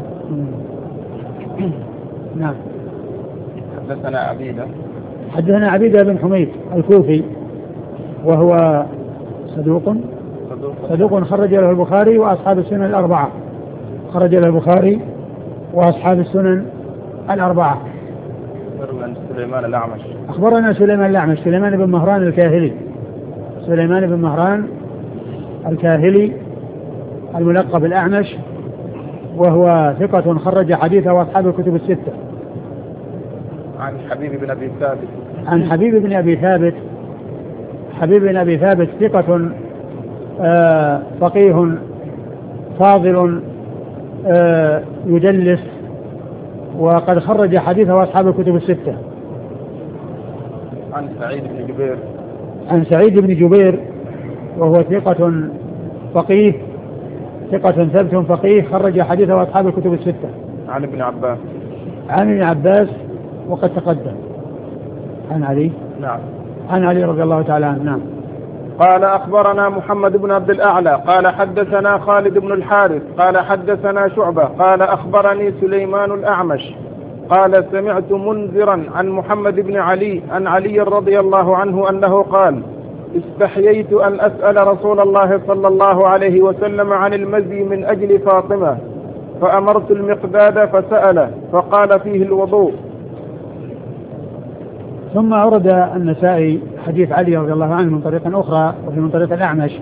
نعم. حدثنا عبيدة حدثنا عبيدة بن حميد الكوفي وهو صدوق صدوق, صدوق خرج له البخاري وأصحاب السنن الأربعة خرج له البخاري وأصحاب السنن الأربعة. عن سليمان الأعمش أخبرنا سليمان الأعمش سليمان بن مهران الكاهلي سليمان بن مهران الكاهلي الملقب الأعمش وهو ثقة خرج حديثه وأصحاب الكتب الستة. عن حبيب بن أبي ثابت عن حبيب بن أبي ثابت حبيب بن أبي ثابت ثقة آه فقيه فاضل آه يدلس وقد خرج حديثه وأصحاب الكتب الستة. عن سعيد بن جبير عن سعيد بن جبير وهو ثقة فقيه ثقة ثبت فقيه خرج حديثه وأصحاب الكتب الستة. عن ابن عباس عن ابن عباس وقد تقدم. عن علي نعم عن علي رضي الله تعالى عنه. نعم. قال أخبرنا محمد بن عبد الأعلى قال حدثنا خالد بن الحارث قال حدثنا شعبة قال أخبرني سليمان الأعمش قال سمعت منذرا عن محمد بن علي عن علي رضي الله عنه أنه قال استحييت أن أسأل رسول الله صلى الله عليه وسلم عن المزي من أجل فاطمة فأمرت المقداد فسأله فقال فيه الوضوء. ثم أورد النسائي حديث علي رضي الله عنه من طريقة أخرى وفي من طريق الأعمش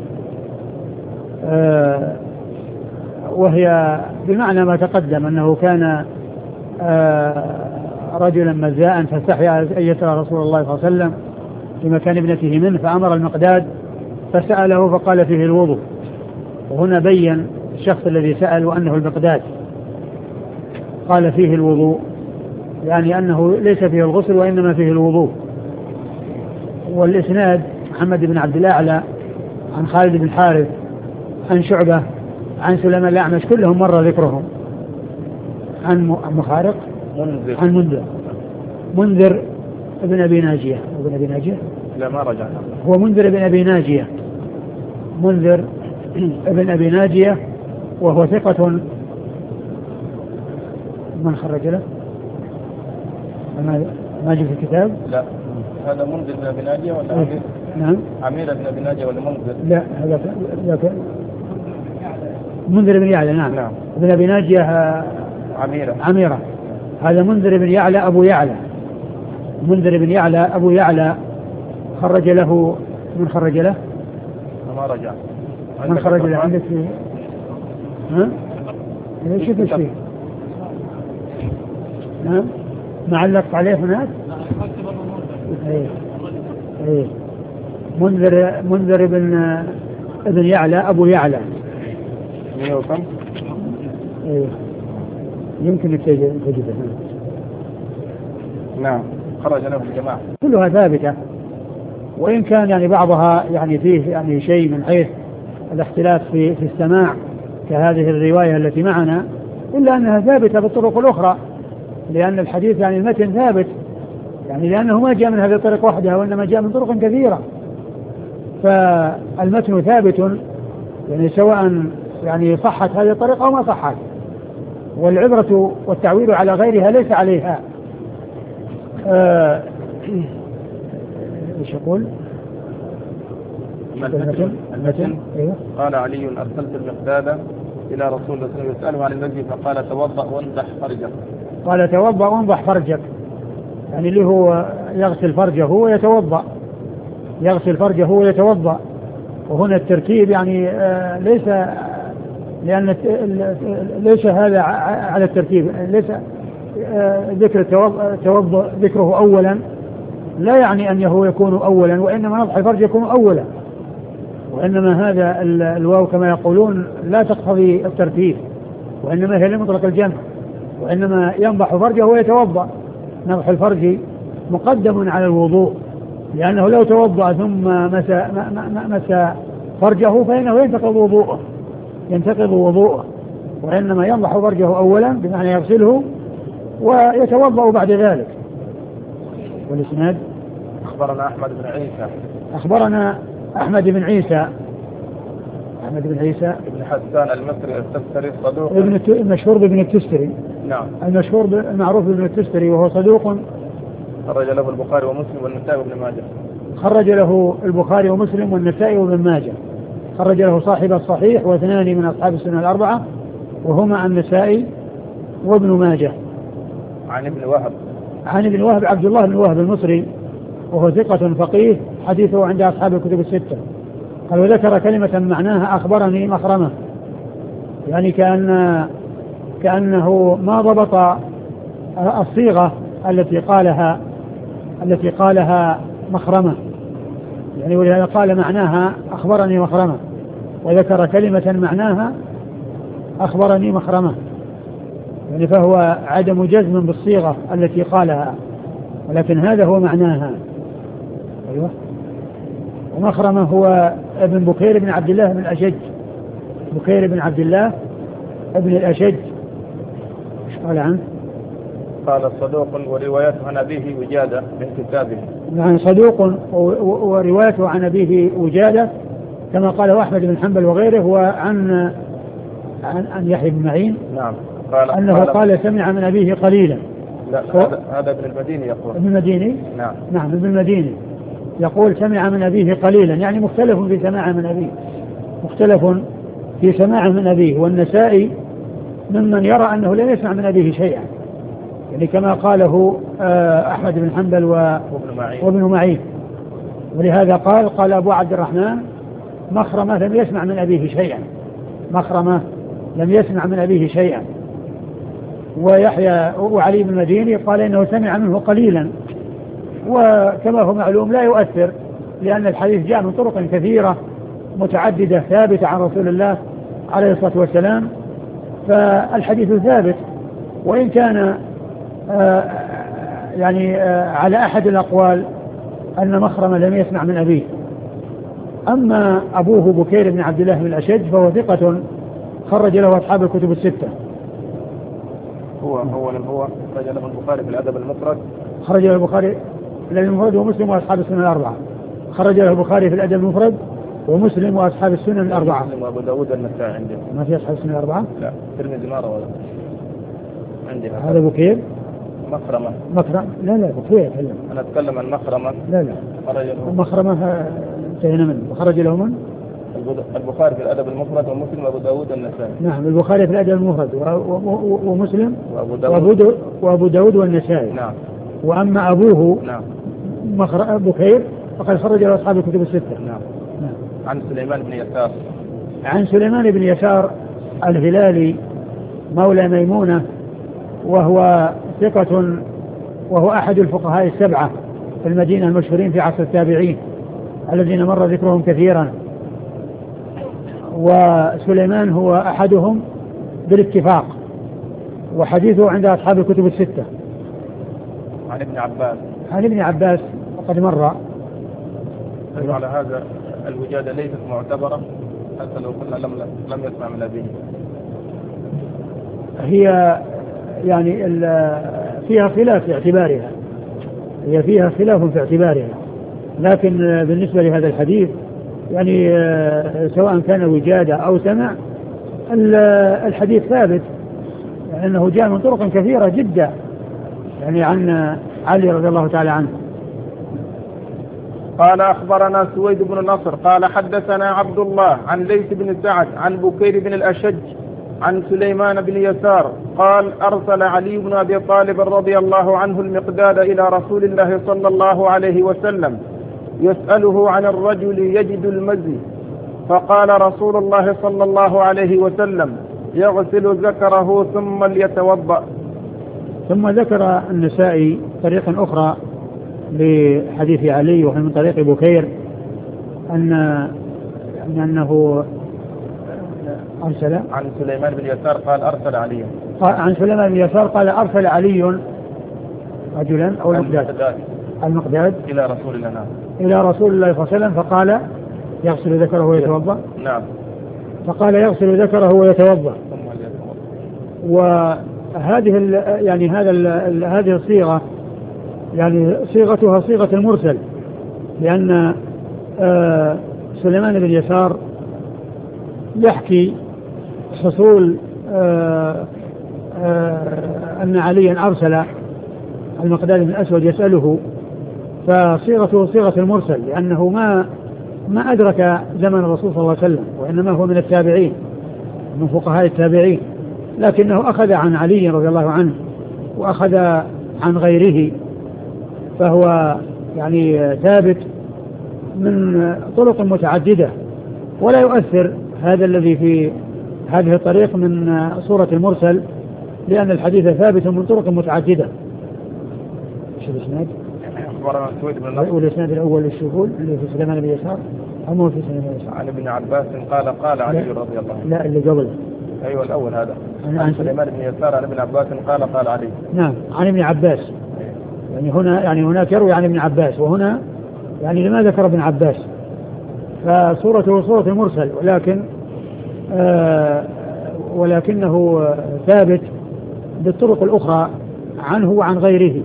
آه وهي بمعنى ما تقدم أنه كان آه رجلا مزاء فاستحيا أن يسأل رسول الله صلى الله عليه وسلم في مكان ابنته منه فأمر المقداد فسأله فقال فيه الوضوء. وهنا بين الشخص الذي سأل وأنه المقداد قال فيه الوضوء يعني أنه ليس فيه الغسل وإنما فيه الوضوء. والإسناد محمد بن عبد الأعلى عن خالد بن الحارث عن شعبة عن سليمان الأعمش كلهم مر ذكرهم. عن مخارق منذر عن منذر منذر ابن أبي ناجية ابن أبي ناجية لا ما رجع هو منذر ابن أبي ناجية منذر ابن أبي ناجية وهو ثقة من خرج له ما جاء في الكتاب. لا هذا منذر بن أبي ناجية ولا عمير؟ نعم عمير بن أبي ناجية ولا منذر؟ لا هذا ذاك منذر بن يعلى. نعم, نعم. ابن أبي ناجية عميرة عميرة هذا منذر بن يعلى أبو يعلى منذر بن يعلى أبو يعلى خرج له من خرج له ما رجع من خرج له عندك في ها شوف ايش فيه. نعم معلق عليه هناك. ايه ايه منذر منذر ابن ابن يعلى ابو يعلى. مئة وكم؟ ايه يمكن تجده. نعم خرج له الجماعة. كلها ثابتة، وإن كان يعني بعضها يعني فيه يعني شيء من حيث الاختلاف في في السماع كهذه الرواية التي معنا، إلا أنها ثابتة بالطرق الأخرى، لأن الحديث يعني المتن ثابت، يعني لأنه ما جاء من هذه الطريق وحدها وإنما جاء من طرق كثيرة، فالمتن ثابت يعني سواء يعني صحت هذه الطريقة أو ما صحت، والعبرة والتعويل على غيرها ليس عليها. آه ايش يقول؟ المتن, المتن قال علي أرسلت المقداد إلى رسول الله صلى الله عليه وسلم يسأله عن المسجد فقال توضأ وانضح فرجك. قال توضأ وانضح فرجك، يعني اللي هو يغسل فرجه ويتوضأ، يغسل فرجه ويتوضأ. وهنا التركيب يعني آه ليس لأن ليس هذا على الترتيب، ليس آه ذكر التوضأ ذكره أولا لا يعني أنه يكون أولا، وإنما نضح الفرج يكون أولا، وإنما هذا الواو كما يقولون لا تقتضي الترتيب، وإنما هي لمطلق الجمع، وإنما ينضح فرجه ويتوضأ. نضح الفرج مقدم على الوضوء، لأنه لو توضأ ثم مسى مسى فرجه فإنه ينتقض وضوءه ينتقض وضوءه وإنما ينضح فرجه أولا بمعنى يغسله ويتوضأ بعد ذلك. والإسناد أخبرنا أحمد بن عيسى أخبرنا أحمد بن عيسى أحمد بن عيسى ابن حسان المصري التستري صدوق، ابن المشهور بابن التستري. نعم المشهور المعروف بابن التستري، وهو صدوق خرج له البخاري ومسلم والنسائي وابن ماجه. خرج له البخاري ومسلم والنسائي وابن ماجه. خرج له صاحب الصحيح واثنان من أصحاب السنة الأربعة وهما النسائي وابن ماجه. عن ابن وهب عن ابن وهب عبد الله بن وهب المصري، وهو ثقة فقيه حديثه عند أصحاب الكتب الستة. قال وذكر كلمة معناها أخبرني مخرمة، يعني كأن كأنه ما ضبط الصيغة التي قالها التي قالها مخرمة، يعني ولهذا قال معناها أخبرني مخرمة، وذكر كلمة معناها أخبرني مخرمة، يعني فهو عدم جزم بالصيغة التي قالها، ولكن هذا هو معناها. أيوة. ومخرمة هو ابن بكير بن عبد الله بن الأشج، بكير بن عبد الله ابن الأشج. ايش قال عنه؟ قال صدوق وروايته عن أبيه وجادة من كتابه. يعني صدوق وروايته عن أبيه وجادة كما قاله أحمد بن حنبل وغيره، وعن عن, عن يحيى بن معين. نعم. قال أنه قال, قال سمع من أبيه قليلا. لا هذا هذا ابن المديني يقول. ابن المديني. نعم. نعم ابن المديني يقول سمع من أبيه قليلا، يعني مختلف في سماع من أبيه، مختلف في سماع من أبيه. والنسائي ممن يرى أنه لا يسمع من أبيه شيئا، يعني كما قاله أحمد بن حنبل وابن معين. ولهذا قال قال أبو عبد الرحمن مخرمة لم يسمع من أبيه شيئا، مخرمة لم يسمع من أبيه شيئا. ويحيى وعلي بن المديني قال إنه سمع منه قليلا، وكما هو معلوم لا يؤثر، لأن الحديث جاء من طرق كثيرة متعددة ثابتة عن رسول الله عليه الصلاة والسلام، فالحديث ثابت. وإن كان آه يعني آه على أحد الأقوال أن مخرمة لم يسمع من أبيه. أما أبوه بكير بن عبد الله بن الأشج فهو ثقة خرج له أصحاب الكتب الستة. هو هو هو خرج له البخاري في الأدب المفرد، خرج له البخاري في الأدب المفرد ومسلم وأصحاب السنن الأربعة. خرج له البخاري في الأدب المفرد ومسلم وأصحاب السنن الأربعة. مسلم وأبو داود النسائي عندي. ما في أصحاب السنن الأربعة؟ لا الترمذي ما رواه عندي. هذا بكير مخرمة. مخرمة لا لا بكير. أنا أتكلم عن مخرمة. لا لا خرج له مخرمة انتهينا منه. وخرج له من؟ البخاري في الأدب المفرد ومسلم وأبو داود النسائي. نعم البخاري في الأدب المفرد ومسلم وأبو داود, وأبو داود والنسائي. نعم. وأما أبوه نعم مخر... بكير فقد خرج له أصحاب الكتب الستة. نعم. نعم. عن سليمان بن يسار. عن سليمان بن يسار الهلالي مولى ميمونة، وهو ثقة، وهو أحد الفقهاء السبعة في المدينة المشهورين في عصر التابعين الذين مر ذكرهم كثيرا. وسليمان هو أحدهم بالاتفاق، وحديثه عند أصحاب الكتب الستة. عن ابن عباس عن ابن عباس وقد مر. على هذا الوجادة ليست معتبرة حتى لو قلنا لم لم يسمع من أبيه. هي يعني فيها خلاف في اعتبارها، هي فيها خلاف في اعتبارها، لكن بالنسبة لهذا الحديث يعني سواء كان وجادة أو سمع الحديث ثابت، لأنه جاء من طرق كثيرة جدا يعني عن علي رضي الله تعالى عنه. قال أخبرنا سويد بن نصر قال حدثنا عبد الله عن ليث بن سعد عن بكير بن الأشج عن سليمان بن يسار قال أرسل علي بن أبي طالب رضي الله عنه المقداد إلى رسول الله صلى الله عليه وسلم يسأله عن الرجل يجد المزي، فقال رسول الله صلى الله عليه وسلم يغسل ذكره ثم ليتوضأ. ثم ذكر النسائي طريقا أخرى لحديث علي وهي من طريق بكير أن أنه أرسل عن سليمان بن يسار قال أرسل علي عن سليمان بن يسار قال أرسل علي رجلا أو المقداد المقداد إلى رسول الله نعم. إلى رسول الله صلى الله عليه وسلم فقال يغسل ذكره ويتوضأ. نعم. فقال يغسل ذكره ويتوضأ. وهذه يعني هذا هذه الصيغة يعني صيغتها صيغة المرسل، لأن آه سليمان بن يسار يحكي حصول آه آه أن عليا أرسل المقداد بن الأسود يسأله، فصيغته صيغة المرسل لأنه ما ما أدرك زمن الرسول صلى الله عليه وسلم، وإنما هو من التابعين من فقهاء التابعين، لكنه أخذ عن علي رضي الله عنه وأخذ عن غيره، فهو يعني ثابت من طرق متعددة، ولا يؤثر هذا الذي في هذه الطريق من صورة المرسل، لأن الحديث ثابت من طرق متعددة. شو الإسناد؟ أخبرنا سويد بن نصر. والإسناد الأول الشغول اللي في سليمان بن يسار أو في سليمان بن يسار عن ابن عباس قال قال علي رضي الله عنه. لا اللي قبل. أيوة الأول هذا. عن سليمان بن يسار عن ابن عباس قال قال علي. نعم عن ابن عباس. يعني هنا يعني هناك يروي عن ابن عباس، وهنا يعني لما ذكر ابن عباس، فصورته صورة المرسل، ولكن آه ولكنه ثابت بالطرق الأخرى عنه وعن غيره.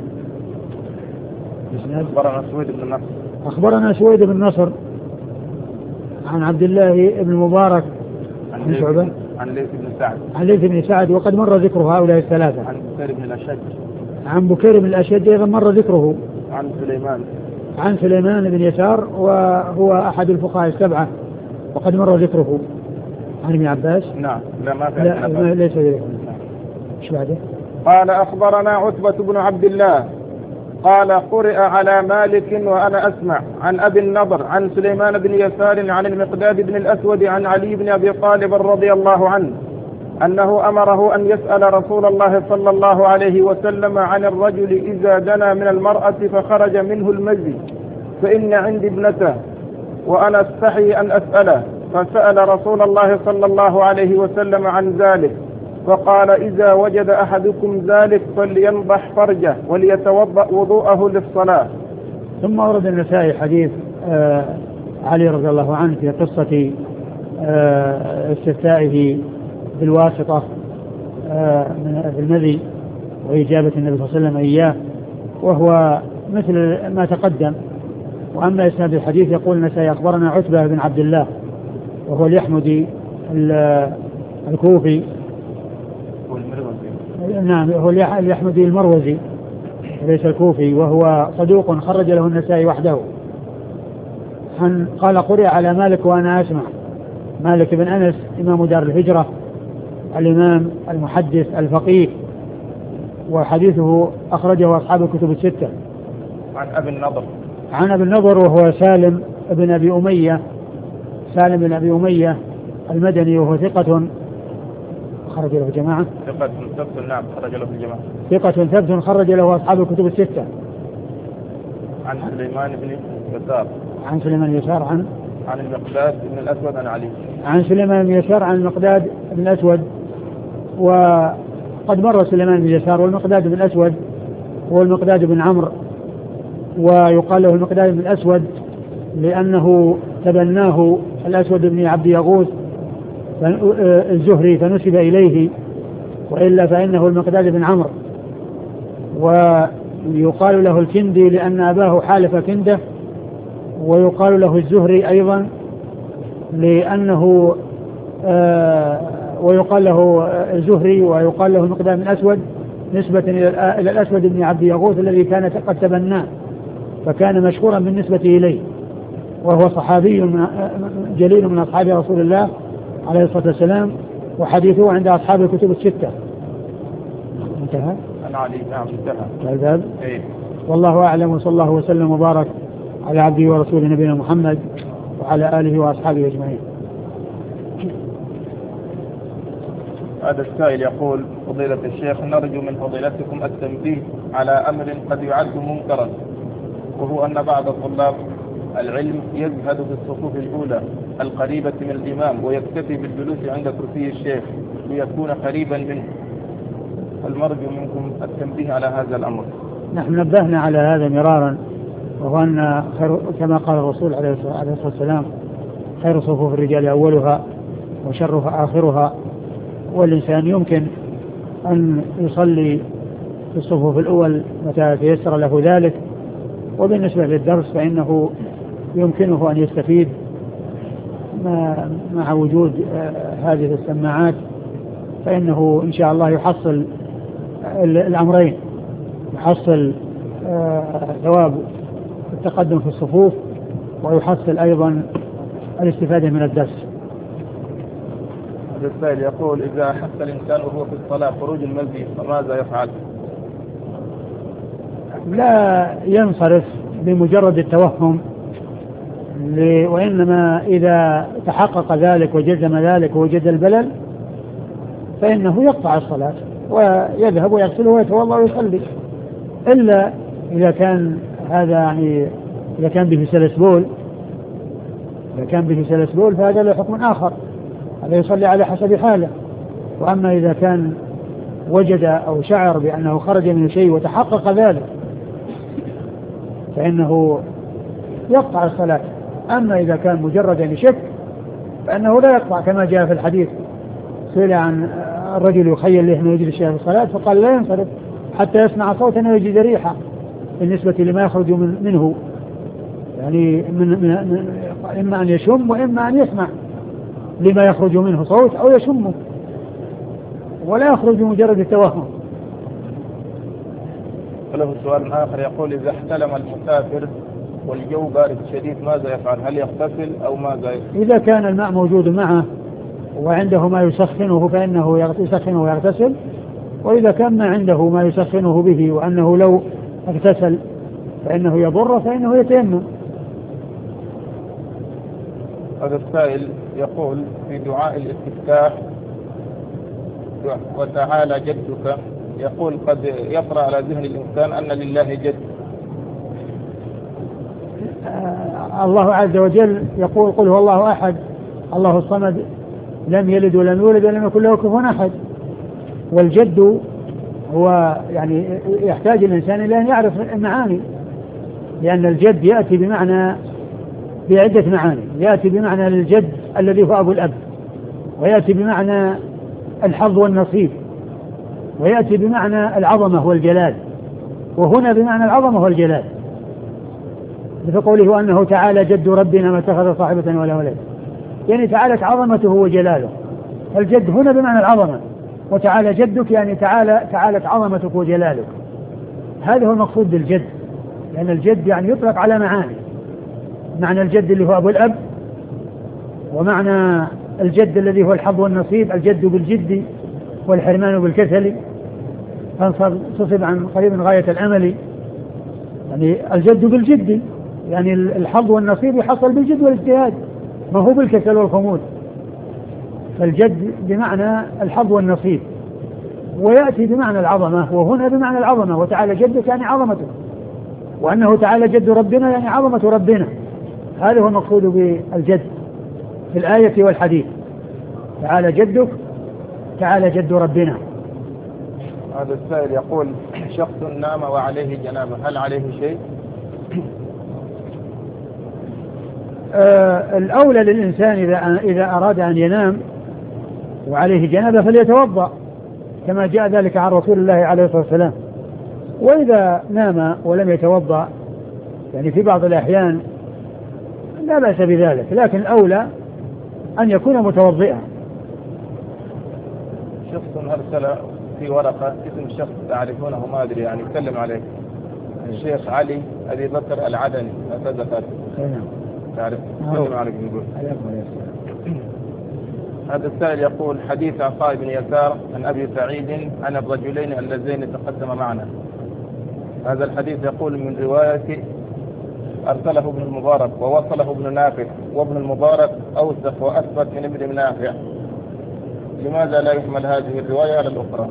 أخبرنا سويد بن نصر. أخبرنا سويد بن نصر عن عبد الله بن المبارك عن شعبة عن ليث بن سعد عن ليث بن سعد وقد مر ذكر هؤلاء الثلاثة. عن بكير بن الأشج عن بكير بن الأشج أيضا مر ذكره. عن سليمان عن سليمان بن يسار وهو أحد الفقهاء السبعة وقد مر ذكره. عن ابن عباس. نعم لا ما في لا ليس ذلك. ايش بعده؟ قال أخبرنا عتبة بن عبد الله قال قرئ على مالك وأنا أسمع عن أبي النضر عن سليمان بن يسار عن المقداد بن الأسود عن علي بن أبي طالب رضي الله عنه أنه أمره أن يسأل رسول الله صلى الله عليه وسلم عن الرجل إذا دنا من المرأة فخرج منه المزي فإن عندي ابنته وأنا استحي أن أسأله، فسأل رسول الله صلى الله عليه وسلم عن ذلك فقال إذا وجد أحدكم ذلك فلينضح فرجه وليتوضأ وضوءه للصلاة. ثم ورد النسائي حديث آه علي رضي الله عنه في قصة آه استفتائه بالواسطة آه من المذي وإجابة النبي صلى الله عليه وسلم إياه، وهو مثل ما تقدم. وأما إسناد الحديث يقول النسائي أخبرنا عتبة بن عبد الله وهو اليحمدي الكوفي. نعم هو اليحمدي المروزي ليس الكوفي، وهو صدوق خرج له النسائي وحده. قال قرئ على مالك وأنا أسمع. مالك بن أنس إمام دار الهجرة الإمام المحدث الفقيه، وحديثه أخرجه أصحاب الكتب الستة. عن أبي النضر عن أبي النضر وهو سالم بن أبي أمية سالم بن أبي أمية المدني، وهو ثقة خرج له جماعة. ثقة ثبت نعم خرج له الجماعة. ثقة ثبت خرج له أصحاب الكتب الستة. عن سليمان بن يسار. عن سليمان يسار عن عن المقداد بن الأسود عن علي. عن سليمان بن يسار عن المقداد بن الأسود. وقد مر سليمان بن يسار والمقداد بن الأسود هو المقداد بن عمرو، ويقال له المقداد بن الأسود لأنه تبناه الأسود بن عبد يغوث الزهري فنسب إليه، وإلا فإنه المقداد بن عمرو. ويقال له الكندي لأن أباه حالف كنده، ويقال له الزهري أيضا لأنه آه ويقال له الزهري ويقال له المقداد بن الأسود نسبة إلى الأسود بن عبد يغوث الذي كان قد تبناه، فكان مشهورا بالنسبة إليه، وهو صحابي جليل من أصحاب رسول الله عليه الصلاة والسلام، وحديثه عند أصحاب الكتب الستة. انتهى. أنا علي نعم انتهى. الباب. إيه. والله أعلم، وصلى الله وسلم وبارك على عبده ورسوله نبينا محمد وعلى آله وأصحابه أجمعين. هذا السائل يقول: فضيلة الشيخ، نرجو من فضيلتكم التنبيه على أمر قد يعد منكرا، وهو أن بعض طلاب العلم يزهد في الصفوف الأولى القريبة من الإمام ويكتفي بالجلوس عند كرسي الشيخ ليكون قريبا منه، المرجو منكم التنبيه على هذا الأمر. نحن نبهنا على هذا مرارا، وهو أن خير كما قال الرسول عليه الصلاة والسلام: خير صفوف الرجال أولها وشرها آخرها. والإنسان يمكن أن يصلي في الصفوف الأول متى تيسر له ذلك، وبالنسبة للدرس فإنه يمكنه أن يستفيد مع وجود هذه السماعات، فإنه إن شاء الله يحصل الأمرين، يحصل ثواب التقدم في الصفوف، ويحصل أيضا الاستفادة من الدرس. هذا السائل يقول: إذا أحس الإنسان وهو في الصلاة خروج المذي فماذا يفعل؟ لا ينصرف بمجرد التوهم، وإنما إذا تحقق ذلك وجزم ذلك ووجد البلل فإنه يقطع الصلاة ويذهب ويغسله ويتوضأ ويصلي، إلا إذا كان هذا يعني إذا كان به سلسبول إذا كان به سلسبول فهذا له حكم آخر، هذا يصلي على حسب حاله. وأما إذا كان وجد أو شعر بأنه خرج من شيء وتحقق ذلك فإنه يقطع الصلاة. أما إذا كان مجرد شك فإنه لا يقطع، كما جاء في الحديث: سئل عن الرجل يخيل له أنه يجد الشيء في الصلاة فقال: لا ينصرف حتى يسمع صوتا ويجد ريحة، بالنسبة لما يخرج من منه، يعني من من إما أن يشم وإما أن يسمع لما يخرج منه صوت أو يشمه، ولا يخرج مجرد التوهم. له سؤال آخر يقول: إذا احتلم المسافر والجو بارد شديد ماذا يفعل؟ هل يغتسل أو ماذا يفعل؟ إذا كان الماء موجود معه وعنده ما يسخنه فإنه يسخنه ويغتسل، وإذا كان ما عنده ما يسخنه به وأنه لو اغتسل فإنه يضر فإنه يتيمم. هذا السائل يقول: في دعاء الاستفتاح وتعالى جدك، يقول: قد يطرأ على ذهن الإنسان أن لله جد. آه الله عز وجل يقول: قل هو الله أحد الله الصمد لم يلد ولم يولد ولم يكن له كفوا أحد. والجد هو يعني يحتاج الإنسان إلى أن يعرف المعاني، لأن الجد يأتي بمعنى بعدة معاني، يأتي بمعنى الجد الذي هو أبو الأب، ويأتي بمعنى الحظ والنصيب، ويأتي بمعنى العظمة والجلال، وهنا بمعنى العظمة والجلال بقوله أنه تعالى جد ربنا ما اتخذ صاحبة ولا ولد، يعني تعالت عظمته وجلاله. الجد هنا بمعنى العظمة، وتعالى جدك يعني تعالى تعالت عظمتك وجلالك. هذا هو المقصود بالجد، لأن الجد يعني يطلق على معاني: معنى الجد اللي هو أبو الأب، ومعنى الجد الذي هو الحظ والنصيب، الجد بالجد والحرمان بالكسل، فانصب عن قريب غاية الأمل، يعني الجد بالجد يعني الحظ والنصيب يحصل بالجد والاجتهاد، ما هو بالكسل والخمول. فالجد بمعنى الحظ والنصيب، ويأتي بمعنى العظمة، وهنا بمعنى العظمة، وتعالى جدك يعني عظمته، وأنه تعالى جد ربنا يعني عظمة ربنا. هذا هو المقصود بالجد في الآية والحديث، تعالى جدك تعالى جد ربنا. هذا السائل يقول شخص نام وعليه جنابه، هل عليه شيء؟ آه الأولى للإنسان إذا إذا أراد أن ينام وعليه جنابه فليتوضأ كما جاء ذلك عن رسول الله عليه الصلاة والسلام. وإذا نام ولم يتوضأ يعني في بعض الأحيان لا بأس بذلك، لكن الأولى أن يكون متوضئا. شخص أرسل في ورقة اسم شخص تعرفونه ما أدري يعني يتكلم عليه، الشيخ علي أبي بكر العدني، هكذا قال. تعرف يتكلم عليك يقول. هذا السائل يقول حديث عطاء بن يسار عن أبي سعيد عن الرجلين اللذين تقدم معنا. هذا الحديث يقول من رواية أرسله ابن المبارك ووصله ابن نافع، وابن المبارك أوثق وأثبت من ابن نافع، لماذا لا يحمل هذه الرواية على الأخرى؟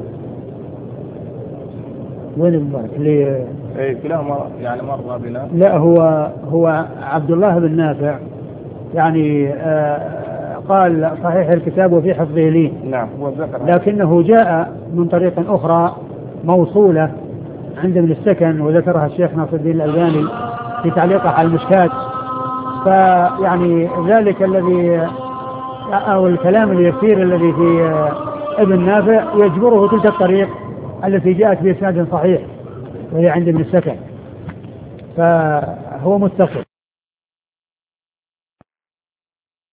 وين المبارك؟ اللي إيه كلاهما يعني مر بنا. لا هو هو عبد الله بن نافع يعني آه قال صحيح الكتاب وفي حفظه لي. نعم وذكر، لكنه جاء من طريق أخرى موصولة عند ابن السكن وذكرها الشيخ ناصر الدين الألباني في تعليقه على المشكات. فيعني ذلك الذي أو الكلام اليسير الذي في ابن نافع يجبره تلك الطريق التي جاءت بإسناد صحيح وهي عند ابن السكن، فهو متصل.